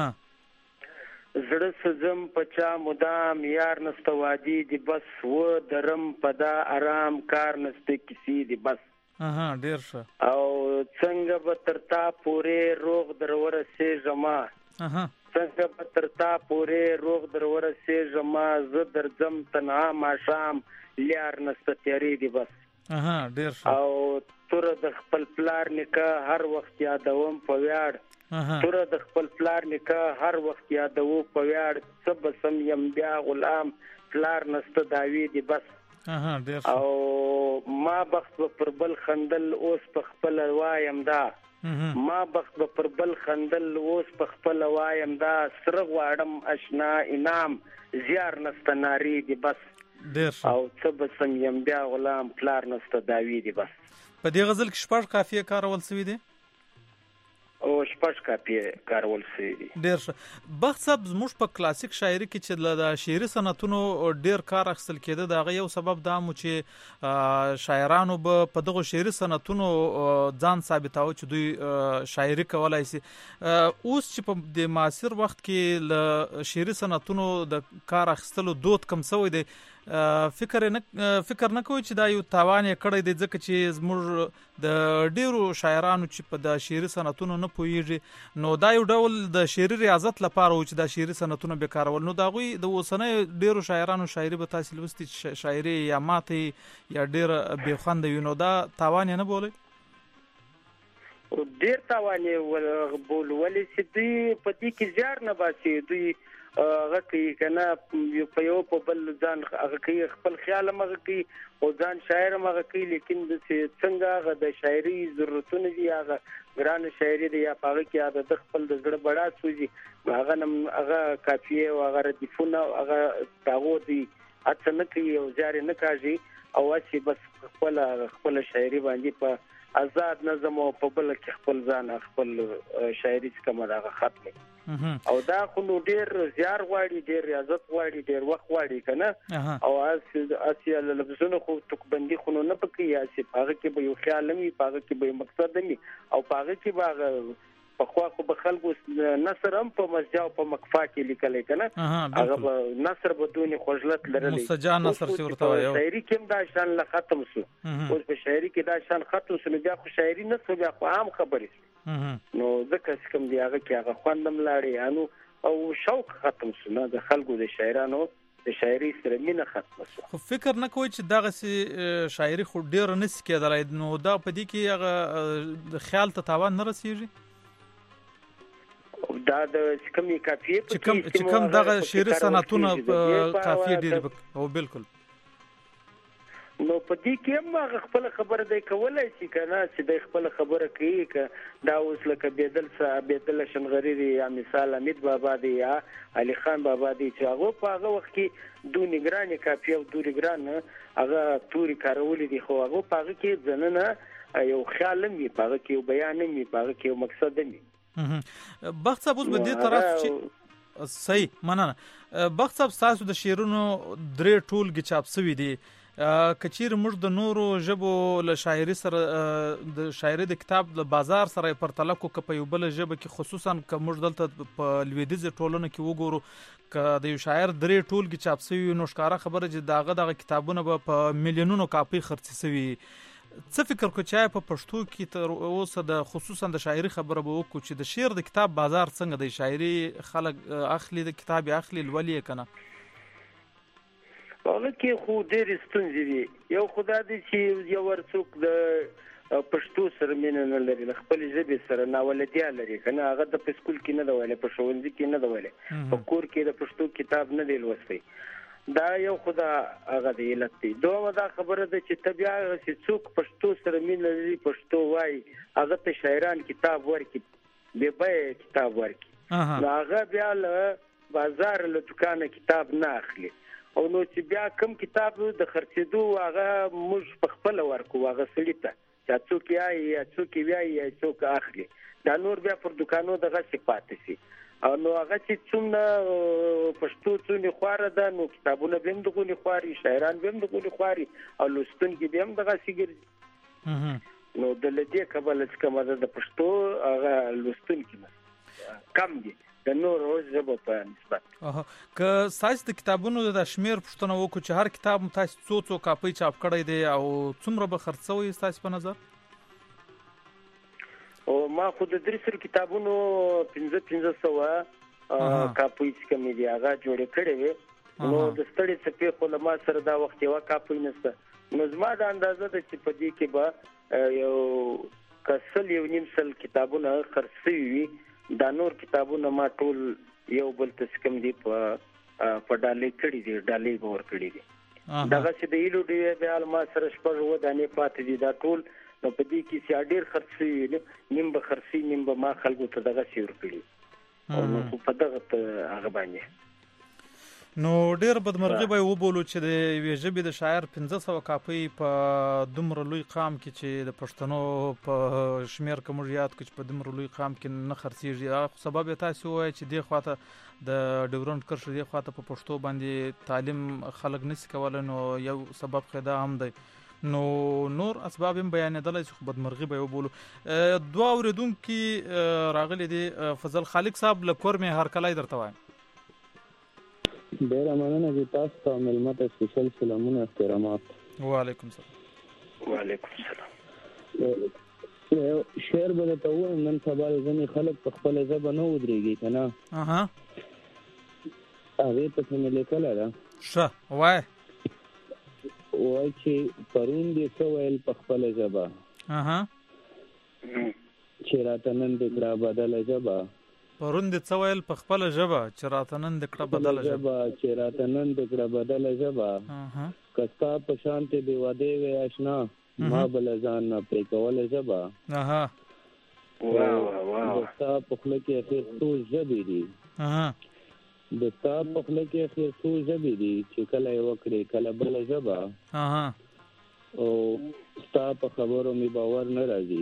زړه سزم پچا مدام یار نسته وادي دی بس و درم پدا آرام کار نسته کسی دی بس ډیر ښه او څنګه به ترتا پورې روغ درور سي جما څنګه به ترتا پورې روغ درور سي جما ز درځم تنها ما شام یار نسته تیری دی بس ډیر ښه او تور د خپل پلار نکاح هر وخت یادوم په ویاړ تور د خپل پلار نکاح هر وخت یادوم په ویاړ سب سم یم بیا غلام پلار نسته داوی دی بس او ما بخت پر بل خندل اوس په خپل وایم دا ما بخت پر بل خندل اوس په خپل وایم دا سره غواړم آشنا انعام زیار نسته ناری دی بس او سب سم یم بیا غلام پلار نسته داوی دی بس. په دې غزل کې شپږ قافیه کارول شوی دي او شپږ قافیه کارول شوی دي. ډیر ښه. بخت صاحب زموږ په کلاسیک شاعري کې چې د شعري سنتونو ډیر کار اخیستل کېده د هغه یو سبب دا مو چې شاعرانو به په دغه شعري سنتونو ځان ثابتاوه چې دوی شاعري کولای شي. اوس چې په د معاصر وخت کې له شعري سنتونو د کار اخیستلو دود کم شوی دی، فکر نه کوي چې دا یو تاوان یې کړی دی ځکه چې زموږ د ډیرو شاعرانو چې په د شعري سنتونو نه پوهیږي نو دا یو ډول د شعري ریاضت لپاره و چې دا شعري سنتونه به کارول نو دا غوي د اوسنۍ ډیرو شاعرانو شاعري به تاسو لوستي شاعري یا ماته یا ډیر به خوند وي نو دا تاوان نه بولي ډیر تاوان بول ولې چې دوی په دې کې زیار نه باسي دوی هغه کوي کنه په یو په بل ځان هغه کوي خپل خیال مغه کوي او ځان شاعر مغه کوي لیکن د څنګه هغه د شاعري ضرورتونه دي هغه ګران شاعري دی یا هغه کې هغه د خپل د زړه بڑا سوزي هغه کافیه او هغه ردیفونه هغه تاغو دي اڅنه کوي او زیار نه کاږي او اسی بس خپل شاعري باندې په آزاد نظم او په بل کې خپل ځان خپل شاعري څخه مداغه ختمه او دا خو نو ډیر زیار غواړي ډیر ریاضت غواړي ډیر وخت غواړي کنه او اسیا لفظونه خو تکبندي خو نه پکې یا چې هغه کې به یو خیال وي هغه کې به مقصد وي او هغه کې به په خوا خو به خلکو نصر هم په مسجد او په مکفا کې لیکل کنه هغه به نصر بدون خجلت لري مسجد نصر څه ورته وایو شاعري کې دا شان لا ختم شو اوس په شاعري کې دا شان ختم شو بیا خو شاعري نه شو بیا خو عام خبرې نو ځکه کوم دی هغه کې هغه خوندم لاړې انو او شوق ختم شو نه د خلکو د شاعرانو د شاعري سره مینه ختم شو خو فکر نه کوي چې دغه سي شاعري خو ډیر نس کېدلای نو دا په دې کې هغه خیال ته تاوان نه رسیږي دا د کمی کافیه چې کوم دغه شعري صنعتونه کافیه ډیر او بالکل نو په دې کې ما خپل خبره دی کولای شي کنه چې د خپل خبره کوي ک دا اوس لکه بدل شنغری یا مثال امید بابا دی یا علي خان بابا دی چې هغه په هغه وخت کې دو نگران کافیه او دو نگران هغه توري کارولې دي خو هغه په هغه کې ځننه یو خیال می په هغه کې یو بیان می په هغه کې یو مقصد می بخت صاحب اوس به دې طرف چې صحیح مننه بخت صاحب تاسو د شعرونو درې ټولګي چاپ شوي دي کچیر موږ د نورو ژبو له شاعري سره د شاعري د کتاب د بازار سره پرتله کو په یو بل ژبه کې خصوصا که موږ دلته په لویدیځ ټولنه کې وګورو که د یو شاعر درې ټولګي چاپ شوي نو ښکاره خبره چې دغه کتابونه به په میلیونونو کاپي خرڅ شوي څه فکر کو چې په پښتو کې تر اوسه د خصوصا د شاعري خبره به وکړو چې د شعر د کتاب بازار څنګه د شاعري خلک اخلي د کتاب اخلي لولي کنه هغه کې خو ډېر ستونزې دي یو خدای دې چې یو ورڅوک د پښتو سره مینه نه لري خپل ژبې سره ناولدیا لري کنه هغه د سکول کې نه دی ویلي په ښوونځي کې نه دی ویلي په کور کې د پښتو کتاب نه دی لوستی دا یو خدا هغه دی علت دی دوه دا خبره ده چې طبيعه چې څوک پښتو سره مینه لري پښتو وای هغه ته شاعران کتاب ورکي به به کتاب ورکي هغه بیا له بازار له دکان کتاب نه اخلي او نو چې بیا کم کتاب د خرڅېدو هغه موږ په خپل ورکو هغه سړی ته چې څوک یا څوک وی څوک اخلي دا نور بیا پر دکانو دغه صفات شي او نو هغه چې څومره پښتو څونی خواره ده نو کتابونه به هم دغونی خواري شاعران به هم دغونی خواري او لوستونکي به هم دغه سیګر نو د لدې کبل چې کومه د پښتو هغه لوستونکي کم دي د نور ژبو په نسبت که تاسو د کتابونو د شمیر پښتنه وکړو چې هر کتاب تاسو څو کاپي چاپ کړی دی او څومره به خرڅوي تاسو په نظر او ما خود د درسر کتابونو 1500 کاپي څخه دی هغه جوړ کړی وي نو د ستړي څخه په لمه سره دا وخت یو کاپي نشته نو زما د اندازه د چې په دې کې به یو کسل یو نیم سل کتابونه خرڅوي وي دا نور کتابونه ما ټول یو بل تسکم دي په ډالۍ کړی دي ډالۍ باور کړی دي دغه چې د ایلو دی به ما سره شپږ و دانه پاتې دي دا ټول نو په دې کې چې ډېر خرڅي نیم به خرڅي نیم به ما خلکو ته دغه سیر کړی او نو په دغه هغه باندې نو ډېر بدمرغي به وبولو چې د یوې ژبې د شاعر 1500 کاپي په دومره لوی قام کې چې د پښتنو په شمیر کوم یاد کې په دومره لوی قام کې نه خرڅيږي سبب تاسو وایي چې د خواته د ډیورنډ کرښې د خواته په پښتو باندې تعلیم خلک نس کول نو یو سبب خدا هم دی نو نور اسباب هم بیانېدل چې بدمرغي به وبولو دوه اوریدونکو راغلي دي فضل خالق صاحب لکور مې هر کله درته وایم ډیر مننه چې تاسو ته ملمت سپیشل سلامونه احترامات وعلیکم السلام وعلیکم السلام شعر به ته وایم نن سبا ځنې خلک په خپل ژبه نه ودرېږي کنه هغه ته څه لیکل را ښه وای چې پرون دې څه ویل په خپل ژبه چې راته نن دې کړه بدله ژبه پرون دې څه ویل په خپل ژبه چې راته نن دې کړه بدله ژبه چې راته نن دې کړه بدله ژبه کستا په شان ته دې وده وي آشنا ما بل ځان نه پرې کوله ژبه واه کستا په خله کې اخر څو ژبې دي د تا په خله کې اخر څو ژبې دي چې کله یې وکړې کله بله ژبه او ستا په خبرو می باور نه راځي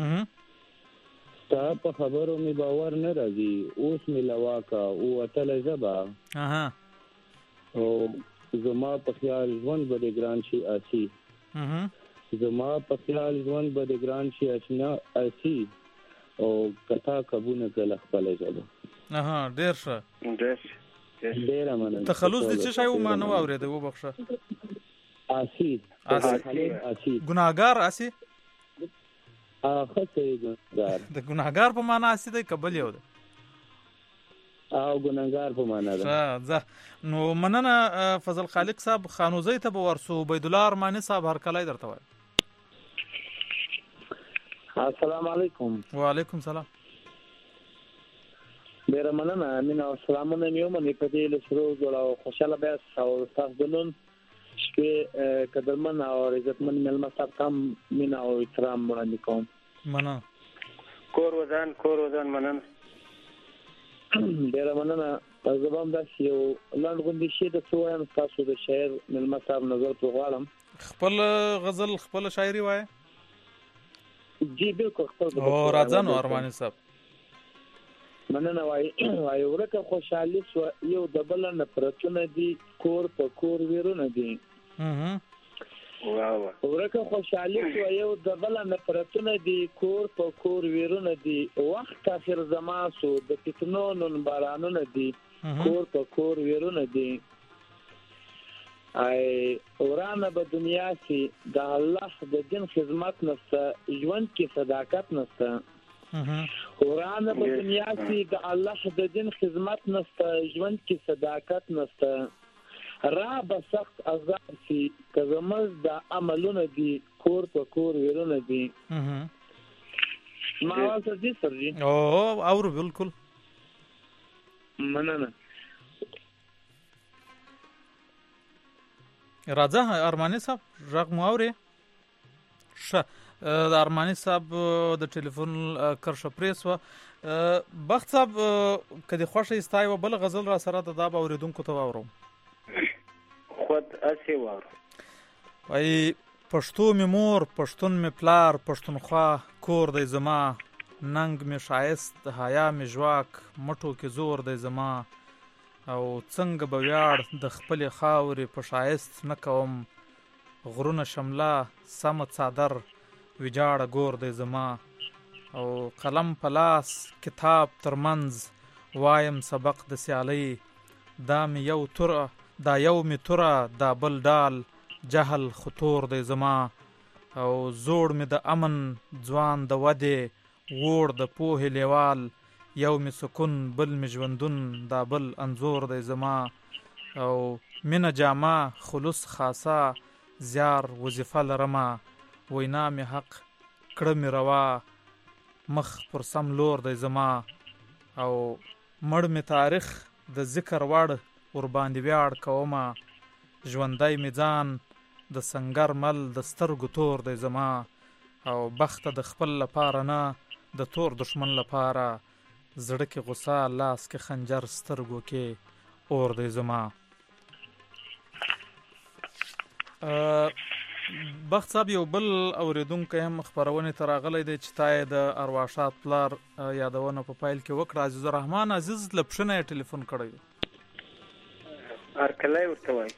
ستا په خبرو می باور نه راځي اوس می لواکا او اتل زبا او زما په خیال ژوند به ګران شي اسی زما په خیال ژوند به ګران شي اسی او کتا قبونه کله خپل زبا ډیر ښه ډیر مننه تخلص د څه شی و ما نه اورېده و بخښه اسی ګناهګار اسی خاصه ګناهګار د ګناهګار په معنا اسی دی قبل یو ده او ګناهګار په معنا ده نو مننه فضل خالق صاحب خانوزی ته به ورسو عبید الله ارمانی صاحب هر کله درته وای السلام علیکم وعلیکم السلام ډیر مننه مینا سلامونه میومنې په دې له شروع جوړاو خوشاله بیا او تاسو دنن شپې قدرمن او عزتمن ملما صاحب تام مینا او احترام وړاندې کوم مننه کور ودان مننه ډیر مننه زبام دا یو لاند غوندي شي د څوام تاسو د شاعر ملما صاحب نظر په غواړم خپل غزل خپل شاعري وای جی بالکل خپل او راځنو ارمانی صاحب مننه وای ورکه خوشحالي یو د بل نه پرتونه دي کور په کور ویرونه دي ورکه خوشحالي یو د بل نه پرتونه دي کور په کور ویرونه دي وخت اخر زمان سو د فتنو نن بارانونه دي کور په کور ویرونه دي ای ورانه په دنیا کې د الله د دین خدمت نشته ژوند کې صداقت نشته ورانه په دنیا کې د الله د دین خدمت نشته ژوند کې صداقت نشته را به سخت عذاب شي که زموږ د عملونه دي کور په کور ویرونه دي ما واسه دي سرجی او بالکل مننه راځه ارمانی صاحب رغ مو اوري د ارمانی صاحب د ټلیفون کرشه پریس و بخت صاحب کدي خوښه استای و بل غزل را سره د داب اوریدونکو ته واورم خود اسی وار وای پښتو می مور پښتون می پلار پښتونخوا کور دی زما ننګ می شایست حیا می جواک مټو کې زور دی زما او څنګه به ویاړ د خپل خاورې په شایست نه کوم غرونه شمله سم صادر ویجاړه ګور دی زما او قلم پلاس کتاب ترمنز وایم سبق د سیالي دا یو می توره دا بل ډال جهل خطور دی زما او زوړ می د امن ځوان د ودې وړ د پوهې لیوال یو می سکون بل می ژوندون دا بل انزور دی زما او مینه جامه خلوص خاصه زیار وظیفه لرمه وینا می حق کړه می روا مخ پر سم لور دی زما او مړ می تاریخ د ذکر وړ ور باندې ویاړ کومه ژوندۍ می ځان د سنگر مل د سترګو تور دی زما او بخت د خپل لپاره نه د تور دشمن لپاره زړه کې غصه لاس کې خنجر سترګو کې اور دی زما بخت صاحب یو بل اوریدونکو هم خبرونه تراغلی دی چې تای د ارواښات پلار یادونه په پایل کې وکړه عزیز الرحمن عزیز لپښنه ټلیفون کړی ارکلای ورته وای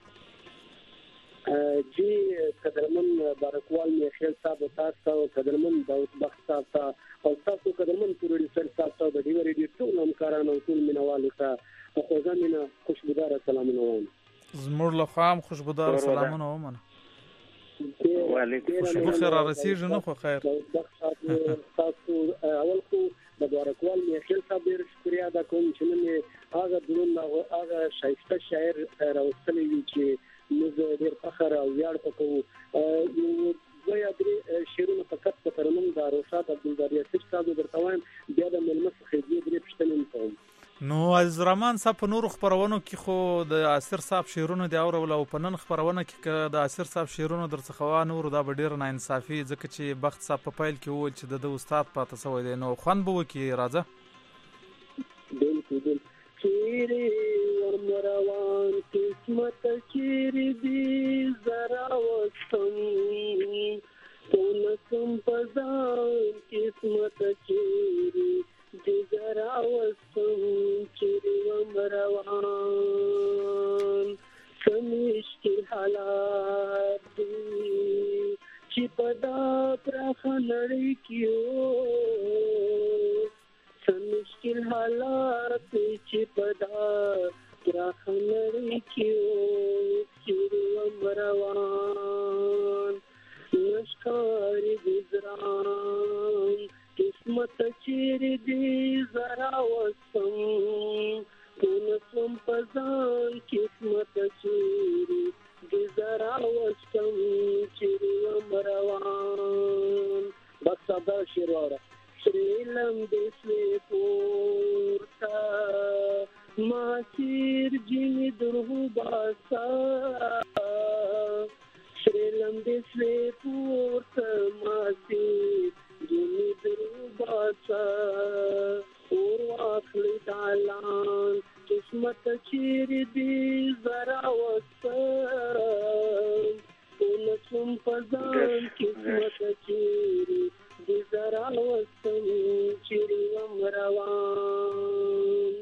جی قدرمن بارکوال میخیل صاحب تاسو قدرمن داود بخت صاحب او تاسو قدرمن پروډوسر صاحب د ډیو ریډیو ټول همکارانو ټول مینوالو ته خو ځمینه خوشبودار سلامونه وایم زموږ له خام خوشبودار سلامونه ومنه وعلیکم السلام خیر رسیږي نو خو خیر تاسو اول خو د بارکوال میخیل صاحب ډیر شکریا ادا کوم چې نن هغه درون هغه شایسته شاعر راوستلی وی چې موږ ډیر فخر او ویاړ وکړو زه درې شعرونه فقط په ترنم د روشاد عبدالباری صاحب درته وایم بیا د ملمس خدای درې پښتنې کوم نو عزیز الرحمن صاحب په نور خبرونو کې خو د اسیر صاحب شعرونه دی اورول او په نن خبرونه کې د اسیر صاحب شعرونه درڅخه نور دا ډیر نه انصافي ځکه چې بخت صاحب په پایل کې وویل چې د استاد پاتې سوی دی نو خوان به وکي راځه بالکل چیرې ورمروان قسمت چیرې دې زرا وستم ونسم پزان قسمت چیری دیگرا وستم چیری ومروان سمشکل حالات دی چی پدا پرخ نڑی کیو سمشکل حالات چی پدا پرخ نڑی کیو چیری ومروان نشکاری گزران قسمت چیری دی زرا وستم پونسم پزان قسمت چیری دی زرا وستم چیری ومروان بس دا شیر وارا شریلم دیسوی پورتا ماسیر جینی درهو باسا شریلم دیسوی پورتا ماسیر جینی درهو باسا اور واخلی دالان قسمت چیری دی زرا وستم پونسم پزان قسمت چیری دی زرا وستم چیری ومروان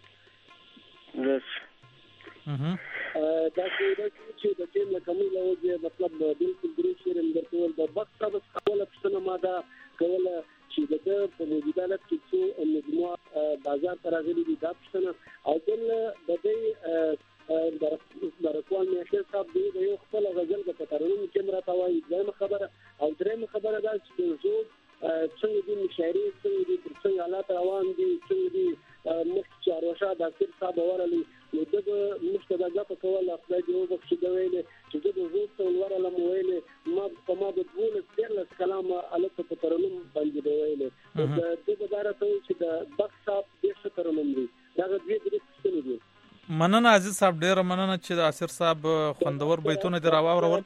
دا چې د دې لکمې لوځي مطلب بالکل درې شیرم درکول د وخت په خپل پښتنه ماده کوله چې د په موجوده حالت کې څو مجموعه بازار ته راغلي دي دا پښتنه او بل د دې برکوال میاشر صاحب دی یو خپل غزل په ترنم کې مرته وایي ځم خبره او درېم خبره دا چې زه څنګه دي مشاعرې څنګه دي څنګه حالات روان دي څنګه دي مخکې چاروشا د اکثر صاحب ورلي نو دغه مشته د غاپه کوله خدای دې وبخښي دا ویلې چې دغه زوړ څول ورله مو ویلې ما په ما د ټول سترلس کلام الته په ترنم باندې دی ویلې دغه دارا ته چې د بخ صاحب دې څه ترنم دي دا د دې څه دي مننه عزیز صاحب ډیر مننه چې د اسیر صاحب خوندور بیتونه دی راوړل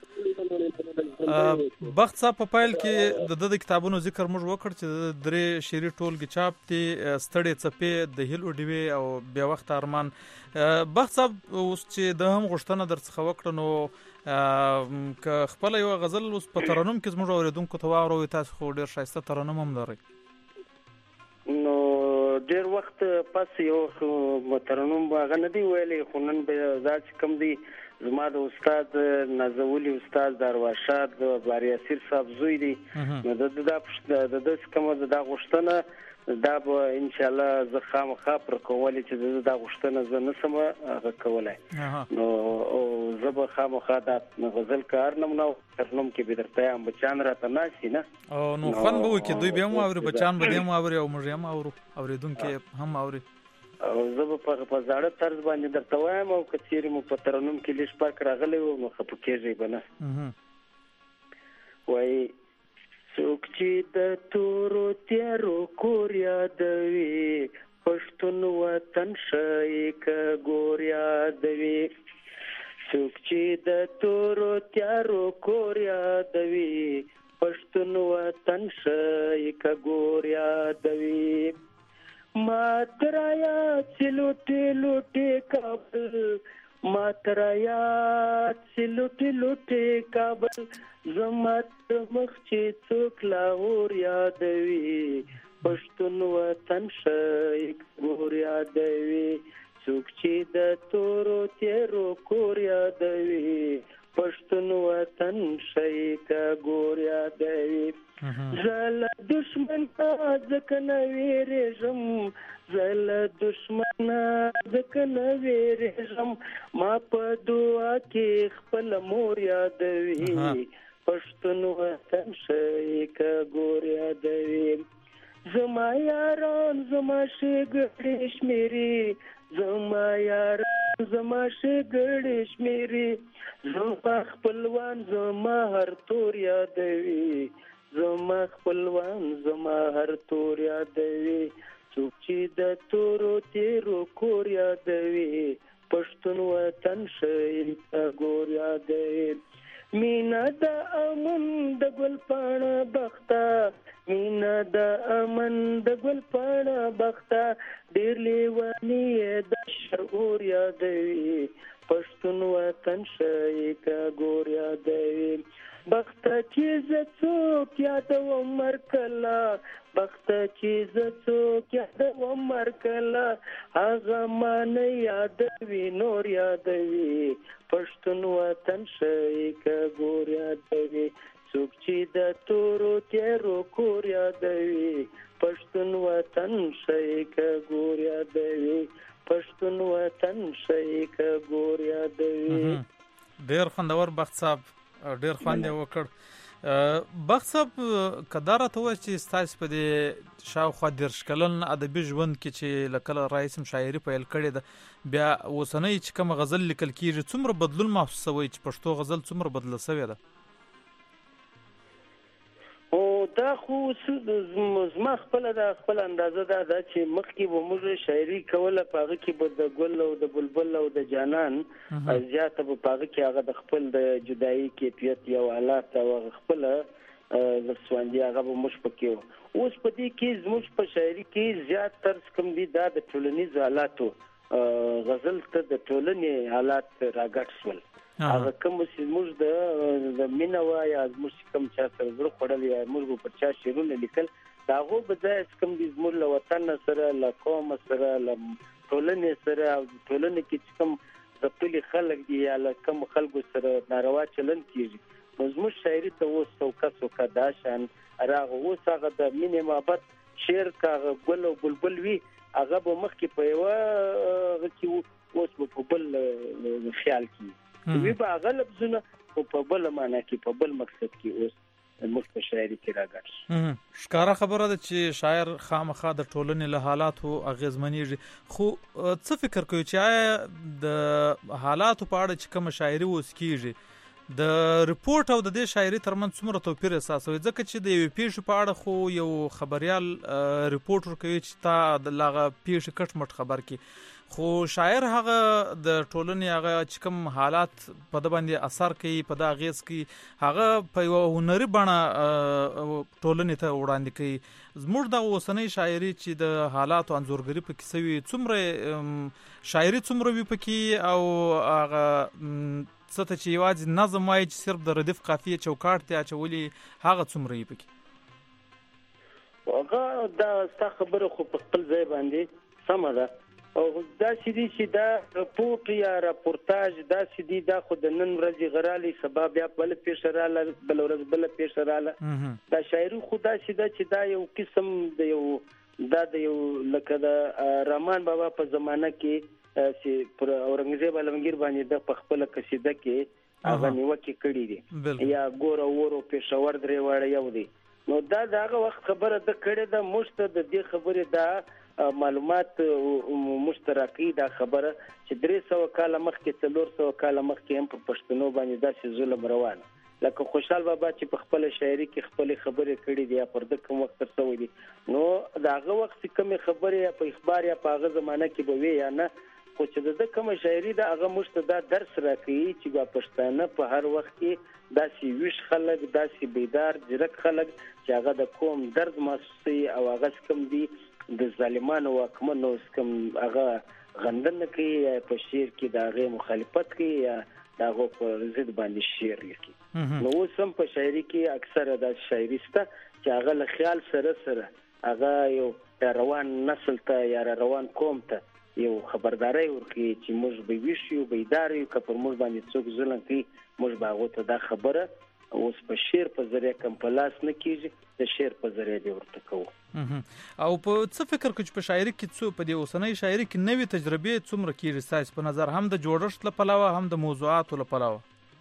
بخت صاحب په پایل کې د کتابونو ذکر موږ وکړ چې درې شعري ټولګې چاپ دي ستړې څپې د هیلو ډیوې او بیا وخت ارمان بخت صاحب اوس چې د هم غوښتنه درڅخه وکړه نو که خپل یو غزل اوس په ترنم کې زموږ اوریدونکو ته واورو تاسو خو ډیر ښایسته ترنم هم لرئ نو ډیر وخت پس یو ترنم هغه نه دی ویلې خو نن به ځکه کم دی زما د استاد نازولی استاد درواشاد باری اسیر صاحب زوی دی نو د کوم د غوښتنه دا به ان شاء الله زه خامخا پر کولای چې د غوښتنه زه نسم هغه کولای نو زه به خامخا د غزل کار نمونه ترنم کې به درته هم بچان راته ناشي نه او نو خون به کې دوی به مو اوري بچان به هم اوري او موږ هم اوریدونکو هم اوري او زه په زړه طرز باندې درته وایم او کچېری مو په ترنم کې لیش پاک راغلی و نو خپه کېږي بنه وای څوک چې د تورو تیارو کور یادوي پښتون وطن شایک ګور یادوي څوک چې د تورو تیارو کور یادوي پښتون وطن شایک ګور یادوي ماترایا چلوټي کابل ماترایا چلوټي کابل زمات مخ چې څوک لاهور یادوي پښتون وطن شایک ګور یادوي څوک چې د تورو تیرو کور یادوي پښتون وطن شایک ګور یادوي زل دشمن ځکه نه ویریږم زل دشمن ځکه نه ویریږم ما په دعا کې خپل مور یادوي پښتون وطن شایک ګور یادوي زما یاران زما ښېګړې شمېرې زما یاران زما ښېګړې شمېرې زما خپلوان زما هر تور یادوي زما خپلوان زما هر تور یادوي څوک چې د تورو تیرو کور یادوي پښتون وطن شایک ګور یادوي مینا د امن د ګل پاڼه بخته مینا د امن د ګل پاڼه بخته ډېر لیونی د شعور یادوي پښتون وطن شي که ګور یادوي بخته چې زه څوک یادوم مرکله بخته چې زه څوک یادوم مرکله هغه ما نه یادوي نور یادوي پښتون وطن شي که ګور یادوي څوک چې د تورو تیرو کور یادوي پښتون وطن شي که ګور یادوي پښتون وطن شي که ګور یادوي. ډېر خوندور بخت صاحب ډېر خوند یې وکړ. بخت صاحب که دا راته ووایاست چې ستاسې په دې شاوخوا 30 کلن ادبي ژوند کې چې له کله راهیسې شاعري پیل کړې ده بیا اوسنۍ چې کومه غزل لیکل کېږي څومره بدلون محسوسوئ چې پښتو غزل څومره بدله شوې ده؟ دا خو زما خپل اندازه ده چې مخکې به موږ شاعري کوله په هغه کې به د ګل او د بلبل او د جانان زیاته به په هغه کې هغه د خپل د جدایي کیفیت یو حالات او خپل لسواندي هغه به موږ پکې وو. اوس په دې کې زموږ په شاعري کې زیات تر کوم دي دا د ټولنیزو حالاتو غزل ته د ټولنې حالات راګډ شول هغه کوم چې موږ د مینا یا موږ کوم چا سره زړه خوړل یا موږ پر چا شعرونه لیکل دا هغه به ځای کوم دي زموږ له وطن سره له قوم سره له ټولنې سره او ټولنې کې کوم د ټولي خلک دي یا له کوم خلکو سره ناروا چلن کیږي نو زموږ شاعري ته اوس څوکه دا شان راغه اوس هغه د مینې محبت شعر کاغه ګل او بلبل وی هغه به مخکې په یو کې اوس په بل خیال کې وی به غلب زونه په بل معنا کې په بل مقصد کې اوس موږ په شاعري کې راګرځو. ښکاره خبره ده چې شاعر خامخا د ټولنې له حالاتو اغیزمنېږي خو څه فکر کوي چې آیا د حالاتو په اړه چې کوم شاعري اوس کېږي د ریپورت او د دې شاعري ترمنځ څومره توپیر احساسوي ځکه چې د یوې پیښې په اړه خو یو خبریال ریپورت ورکوي چې تا د هغه پیښې کټ مټ خبر کړي خو شاعر هغه د ټولنې هغه چې کوم حالات په د باندې اثر کوي په د اغیز کوي هغه په یو هنري بڼه ټولنې ته وړاندې کوي. زموږ د اوسنۍ شاعري چې د حالاتو انځورګري پکې سوي څومره شاعري څومره وي پکې او هغه څه ته چې یوازې نظم وایي چې صرف د ردیف قافیې چوکاټ ته اچولي هغه څومره وي پکې؟ هغه دا ستا خبره خو په خپل ځای باندې سمه ده او دا سیدی چې دا رپورت یا راپورتاج دا سیدی دا خو د نن ورځې غرالي سبب یا بل پیشراله بل ورځ بل پیشراله دا شاعري خو دا سیده چې دا یو قسم د یو لکه د رحمان بابا په زمانه کې چې پر اورنګزیب علمگیر باندې د خپل قصیده کې هغه نیوکه کړې دي یا ګور اورو پېښور درې واړه یو دي نو دا دغه وخت خبره د کړې ده مشته د دې خبره دا معلومات مشترکي دا خبره چې 300 کال مخکې 400 کال مخکې هم په پښتنو باندې داسې ظلم روان لکه خوشحال بابا چې په خپل شاعري کې خپل خبرې کړې دي یا پر د کوم وخت ترسوي دي نو داغه وخت کوم خبرې یا په اخبار یا په هغه زمانه کې به وي یا نه خو چې د کوم شاعري دا هغه مشته دا درس راکړي چې با پښتانه په هر وخت کې داسې ویش خلک داسې بیدار جرک خلک چې هغه د قوم درد محسوسي او هغه کوم دي د ظالمانو واکمنو کوم هغه غندنه کوي په شعر کې د هغه مخالفت کوي یا دغه په ضد باندې شعر لیکي نو اوسم په شاعري کې اکثره د شاعري سته چې هغه له خیال سره هغه یو روان نسل ته یا روان قوم ته یو خبرداري ورکړي چې موږ به ویشو بیدار یو که پر موږ باندې څوک ظلم کوي موږ به هغه ته دا خبره اوس په شعر په ذریعہ کم پلاس نه کیږي د شعر په ذریعہ دی ورته کوو. او په څه فکر کوي چې په شاعري کې څو په دې اوسنۍ شاعري کې نوې تجربې څومره کیږي ستاسو په نظر هم د جوړښت لپاره هم د موضوعاتو لپاره؟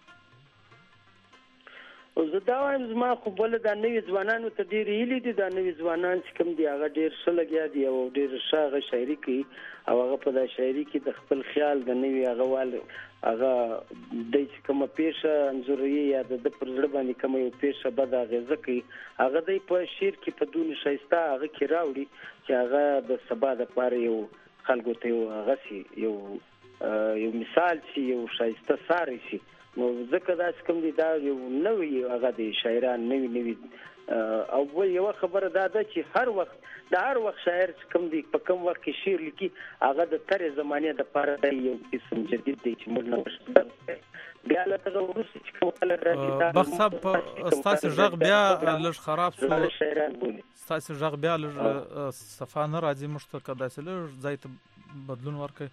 او زه دا وایم زما خو بل د نوې ځوانانو ته ډېر هیلې دي د نوې ځوانان چې کوم دي هغه ډېر ښه لګیا دي او ډېر ښه هغه شاعري کوي او هغه په دا شاعري کې د خپل خیال د نوې هغه د کومه پیښه انځوروي یا د پر زړه باندې کومه یو پیښه بد اغیزه کوي هغه د په شعر کې په دون شایسته هغه کې راوړي چې هغه د سبا د پاره یو خلکو ته هغه سي یو مثال سي یو شایسته ساري سي نو ځکه دا کوم دي دا یو نوې هغه د شاعران نوې او بل یو خبره دا ده چې هر وخت شاعر کوم دی په کوم وخت کې شعر لیکي هغه د ترې زمانه د پاره د یو قسم جدید دی چې موږ نه بیا له تاسو ورسې چې کومه راځي بخ صاحب ستاسو ژغ بیا لږ خراب شو ستاسو ژغ بیا لږ صفه نه راځي مشته کدا سره ځای ته بدلون ورکړي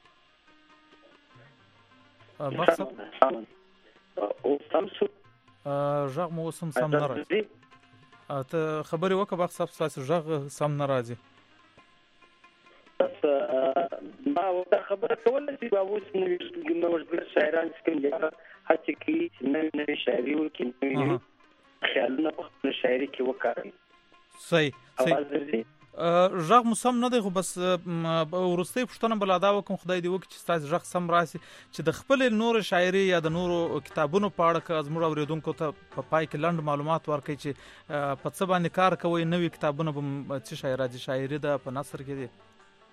بخ صاحب او تاسو ژغ مو سم نه راځي ته خبري وکړه بخ صاحب ستاسو ژغ سم نه راځي ما دا خبره کوله چې باوس نو شاعران کوم یا هڅه کوي چې نوې شاعري وکړي خیالونه په خپل شاعري کې وکړي صحیح ژغ مو سم نه دی خو بس ورسته پښتنه بلادا وکم خدای دې وکړي چې ستاسو ژغ سم راسي چې د خپل نور شاعري یا د نورو کتابونو په اړه که زموږ اوریدونکو ته په پای کې لنډ معلومات ورکړي چې په څه باندې کار کوي نوې کتابونه به څه شاعري شاعري ده په نثر کې دي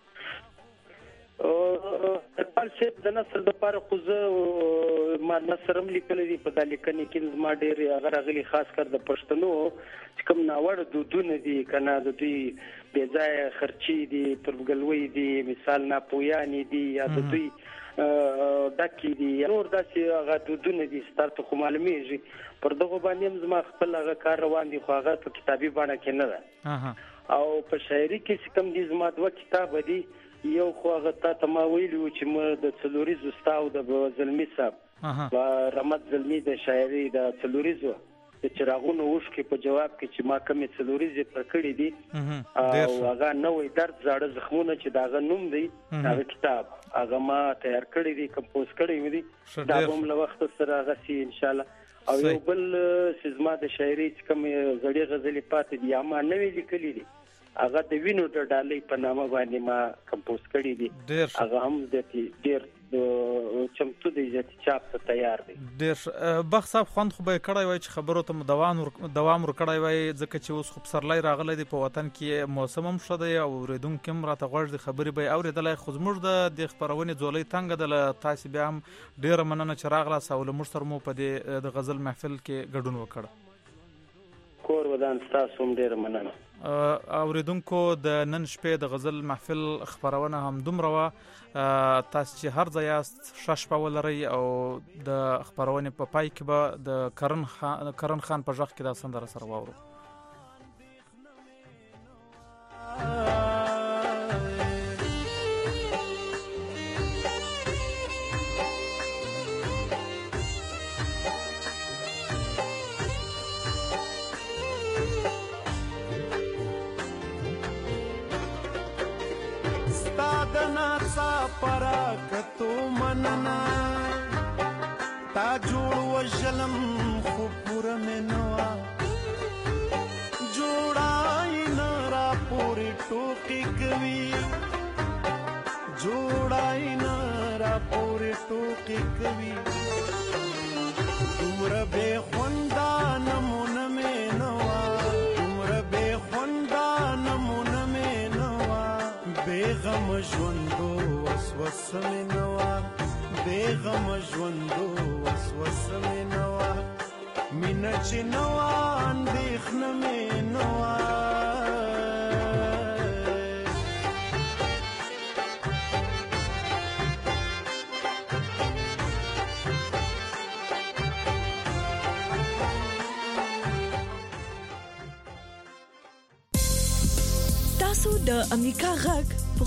خپل څه د نثر د لپاره خو زه ما نثرم لیکل دي په د لیکنې کې زما ډېر هغه راغلي خاص کر د پښتنو چې کوم ناوړه دودونه دي کنه د دوی بې ځایه خرچي دي تربګلوي دي مثال ناپویاني دي یا د دوی دکی دي نور داسې هغه دودونه دي ستاسو خو معلومیږي پر دغه باندې زما خپل هغه کار روان دي خو هغه په کتابي بڼه کې نه ده او په شاعري کې کوم دي زما دوه کتاب دي یو خو هغه ته ما ویلو چې مې د څلوریزو ستاو د زلمی صاحب و رحمت زلمی د شاعري د څلوریزو د چراغونو اوښکې په جواب کې چې ما کومې څلوریزې پر کړې دي او هغه نوې درد زاړه زخمونه چې داغه نوم دی هغه کتاب هغه ما تیار کړی دی کمپوز کړی مې دي دا هم له وخت سره هغه سي ان شاء الله او یو بل سیزما د شاعري چې کوم زړې غزلې پاتې دي ما نوې لیکلې دي هغه د وینو د ډالۍ په نامه باندې ما کمپوز کړی دي هغه هم د ډیر چمتو دی چې چاپ ته تیار دی ډیر بخ صاحب خوند خو به کړای وای چې خبرو ته دوام ور کړای وای ځکه چې اوس خو سرلای راغلی دی په وطن کې موسم هم شته دی او اوریدونکو هم راته غوږ د خبرې به اوریدلای خو زموږ د خبرونې ځولۍ تنګ د تاسو بیا هم ډیر مننه چې راغلاس او لمر سره مو په د غزل محفل کې ګډون وکړ کور ودان تاسو هم ډیر مننه اوریدونکو د نن شپې د غزل محفل خبرونه هم دومره وا تاسو چې هر ځای یاست شپه ولرئ او د خبرونه په پای کې به د کرن خان په ژغ کې دا سندره سره واورو پراکتو مننا تا جوړ وشلم خو پوره منوا جوړای نرا پوری ټوکی کوي جوړای نرا پوری ټوکی کوي تمره به خوندا نمونه منوا تمره به خوندا نمونه منوا بیغم ژوندو وسوسه مې نوا بیغم ژوندو وسوسه مې نوا مینه چې نوا اندېښنه مې نوا تاسو د امریکا غږ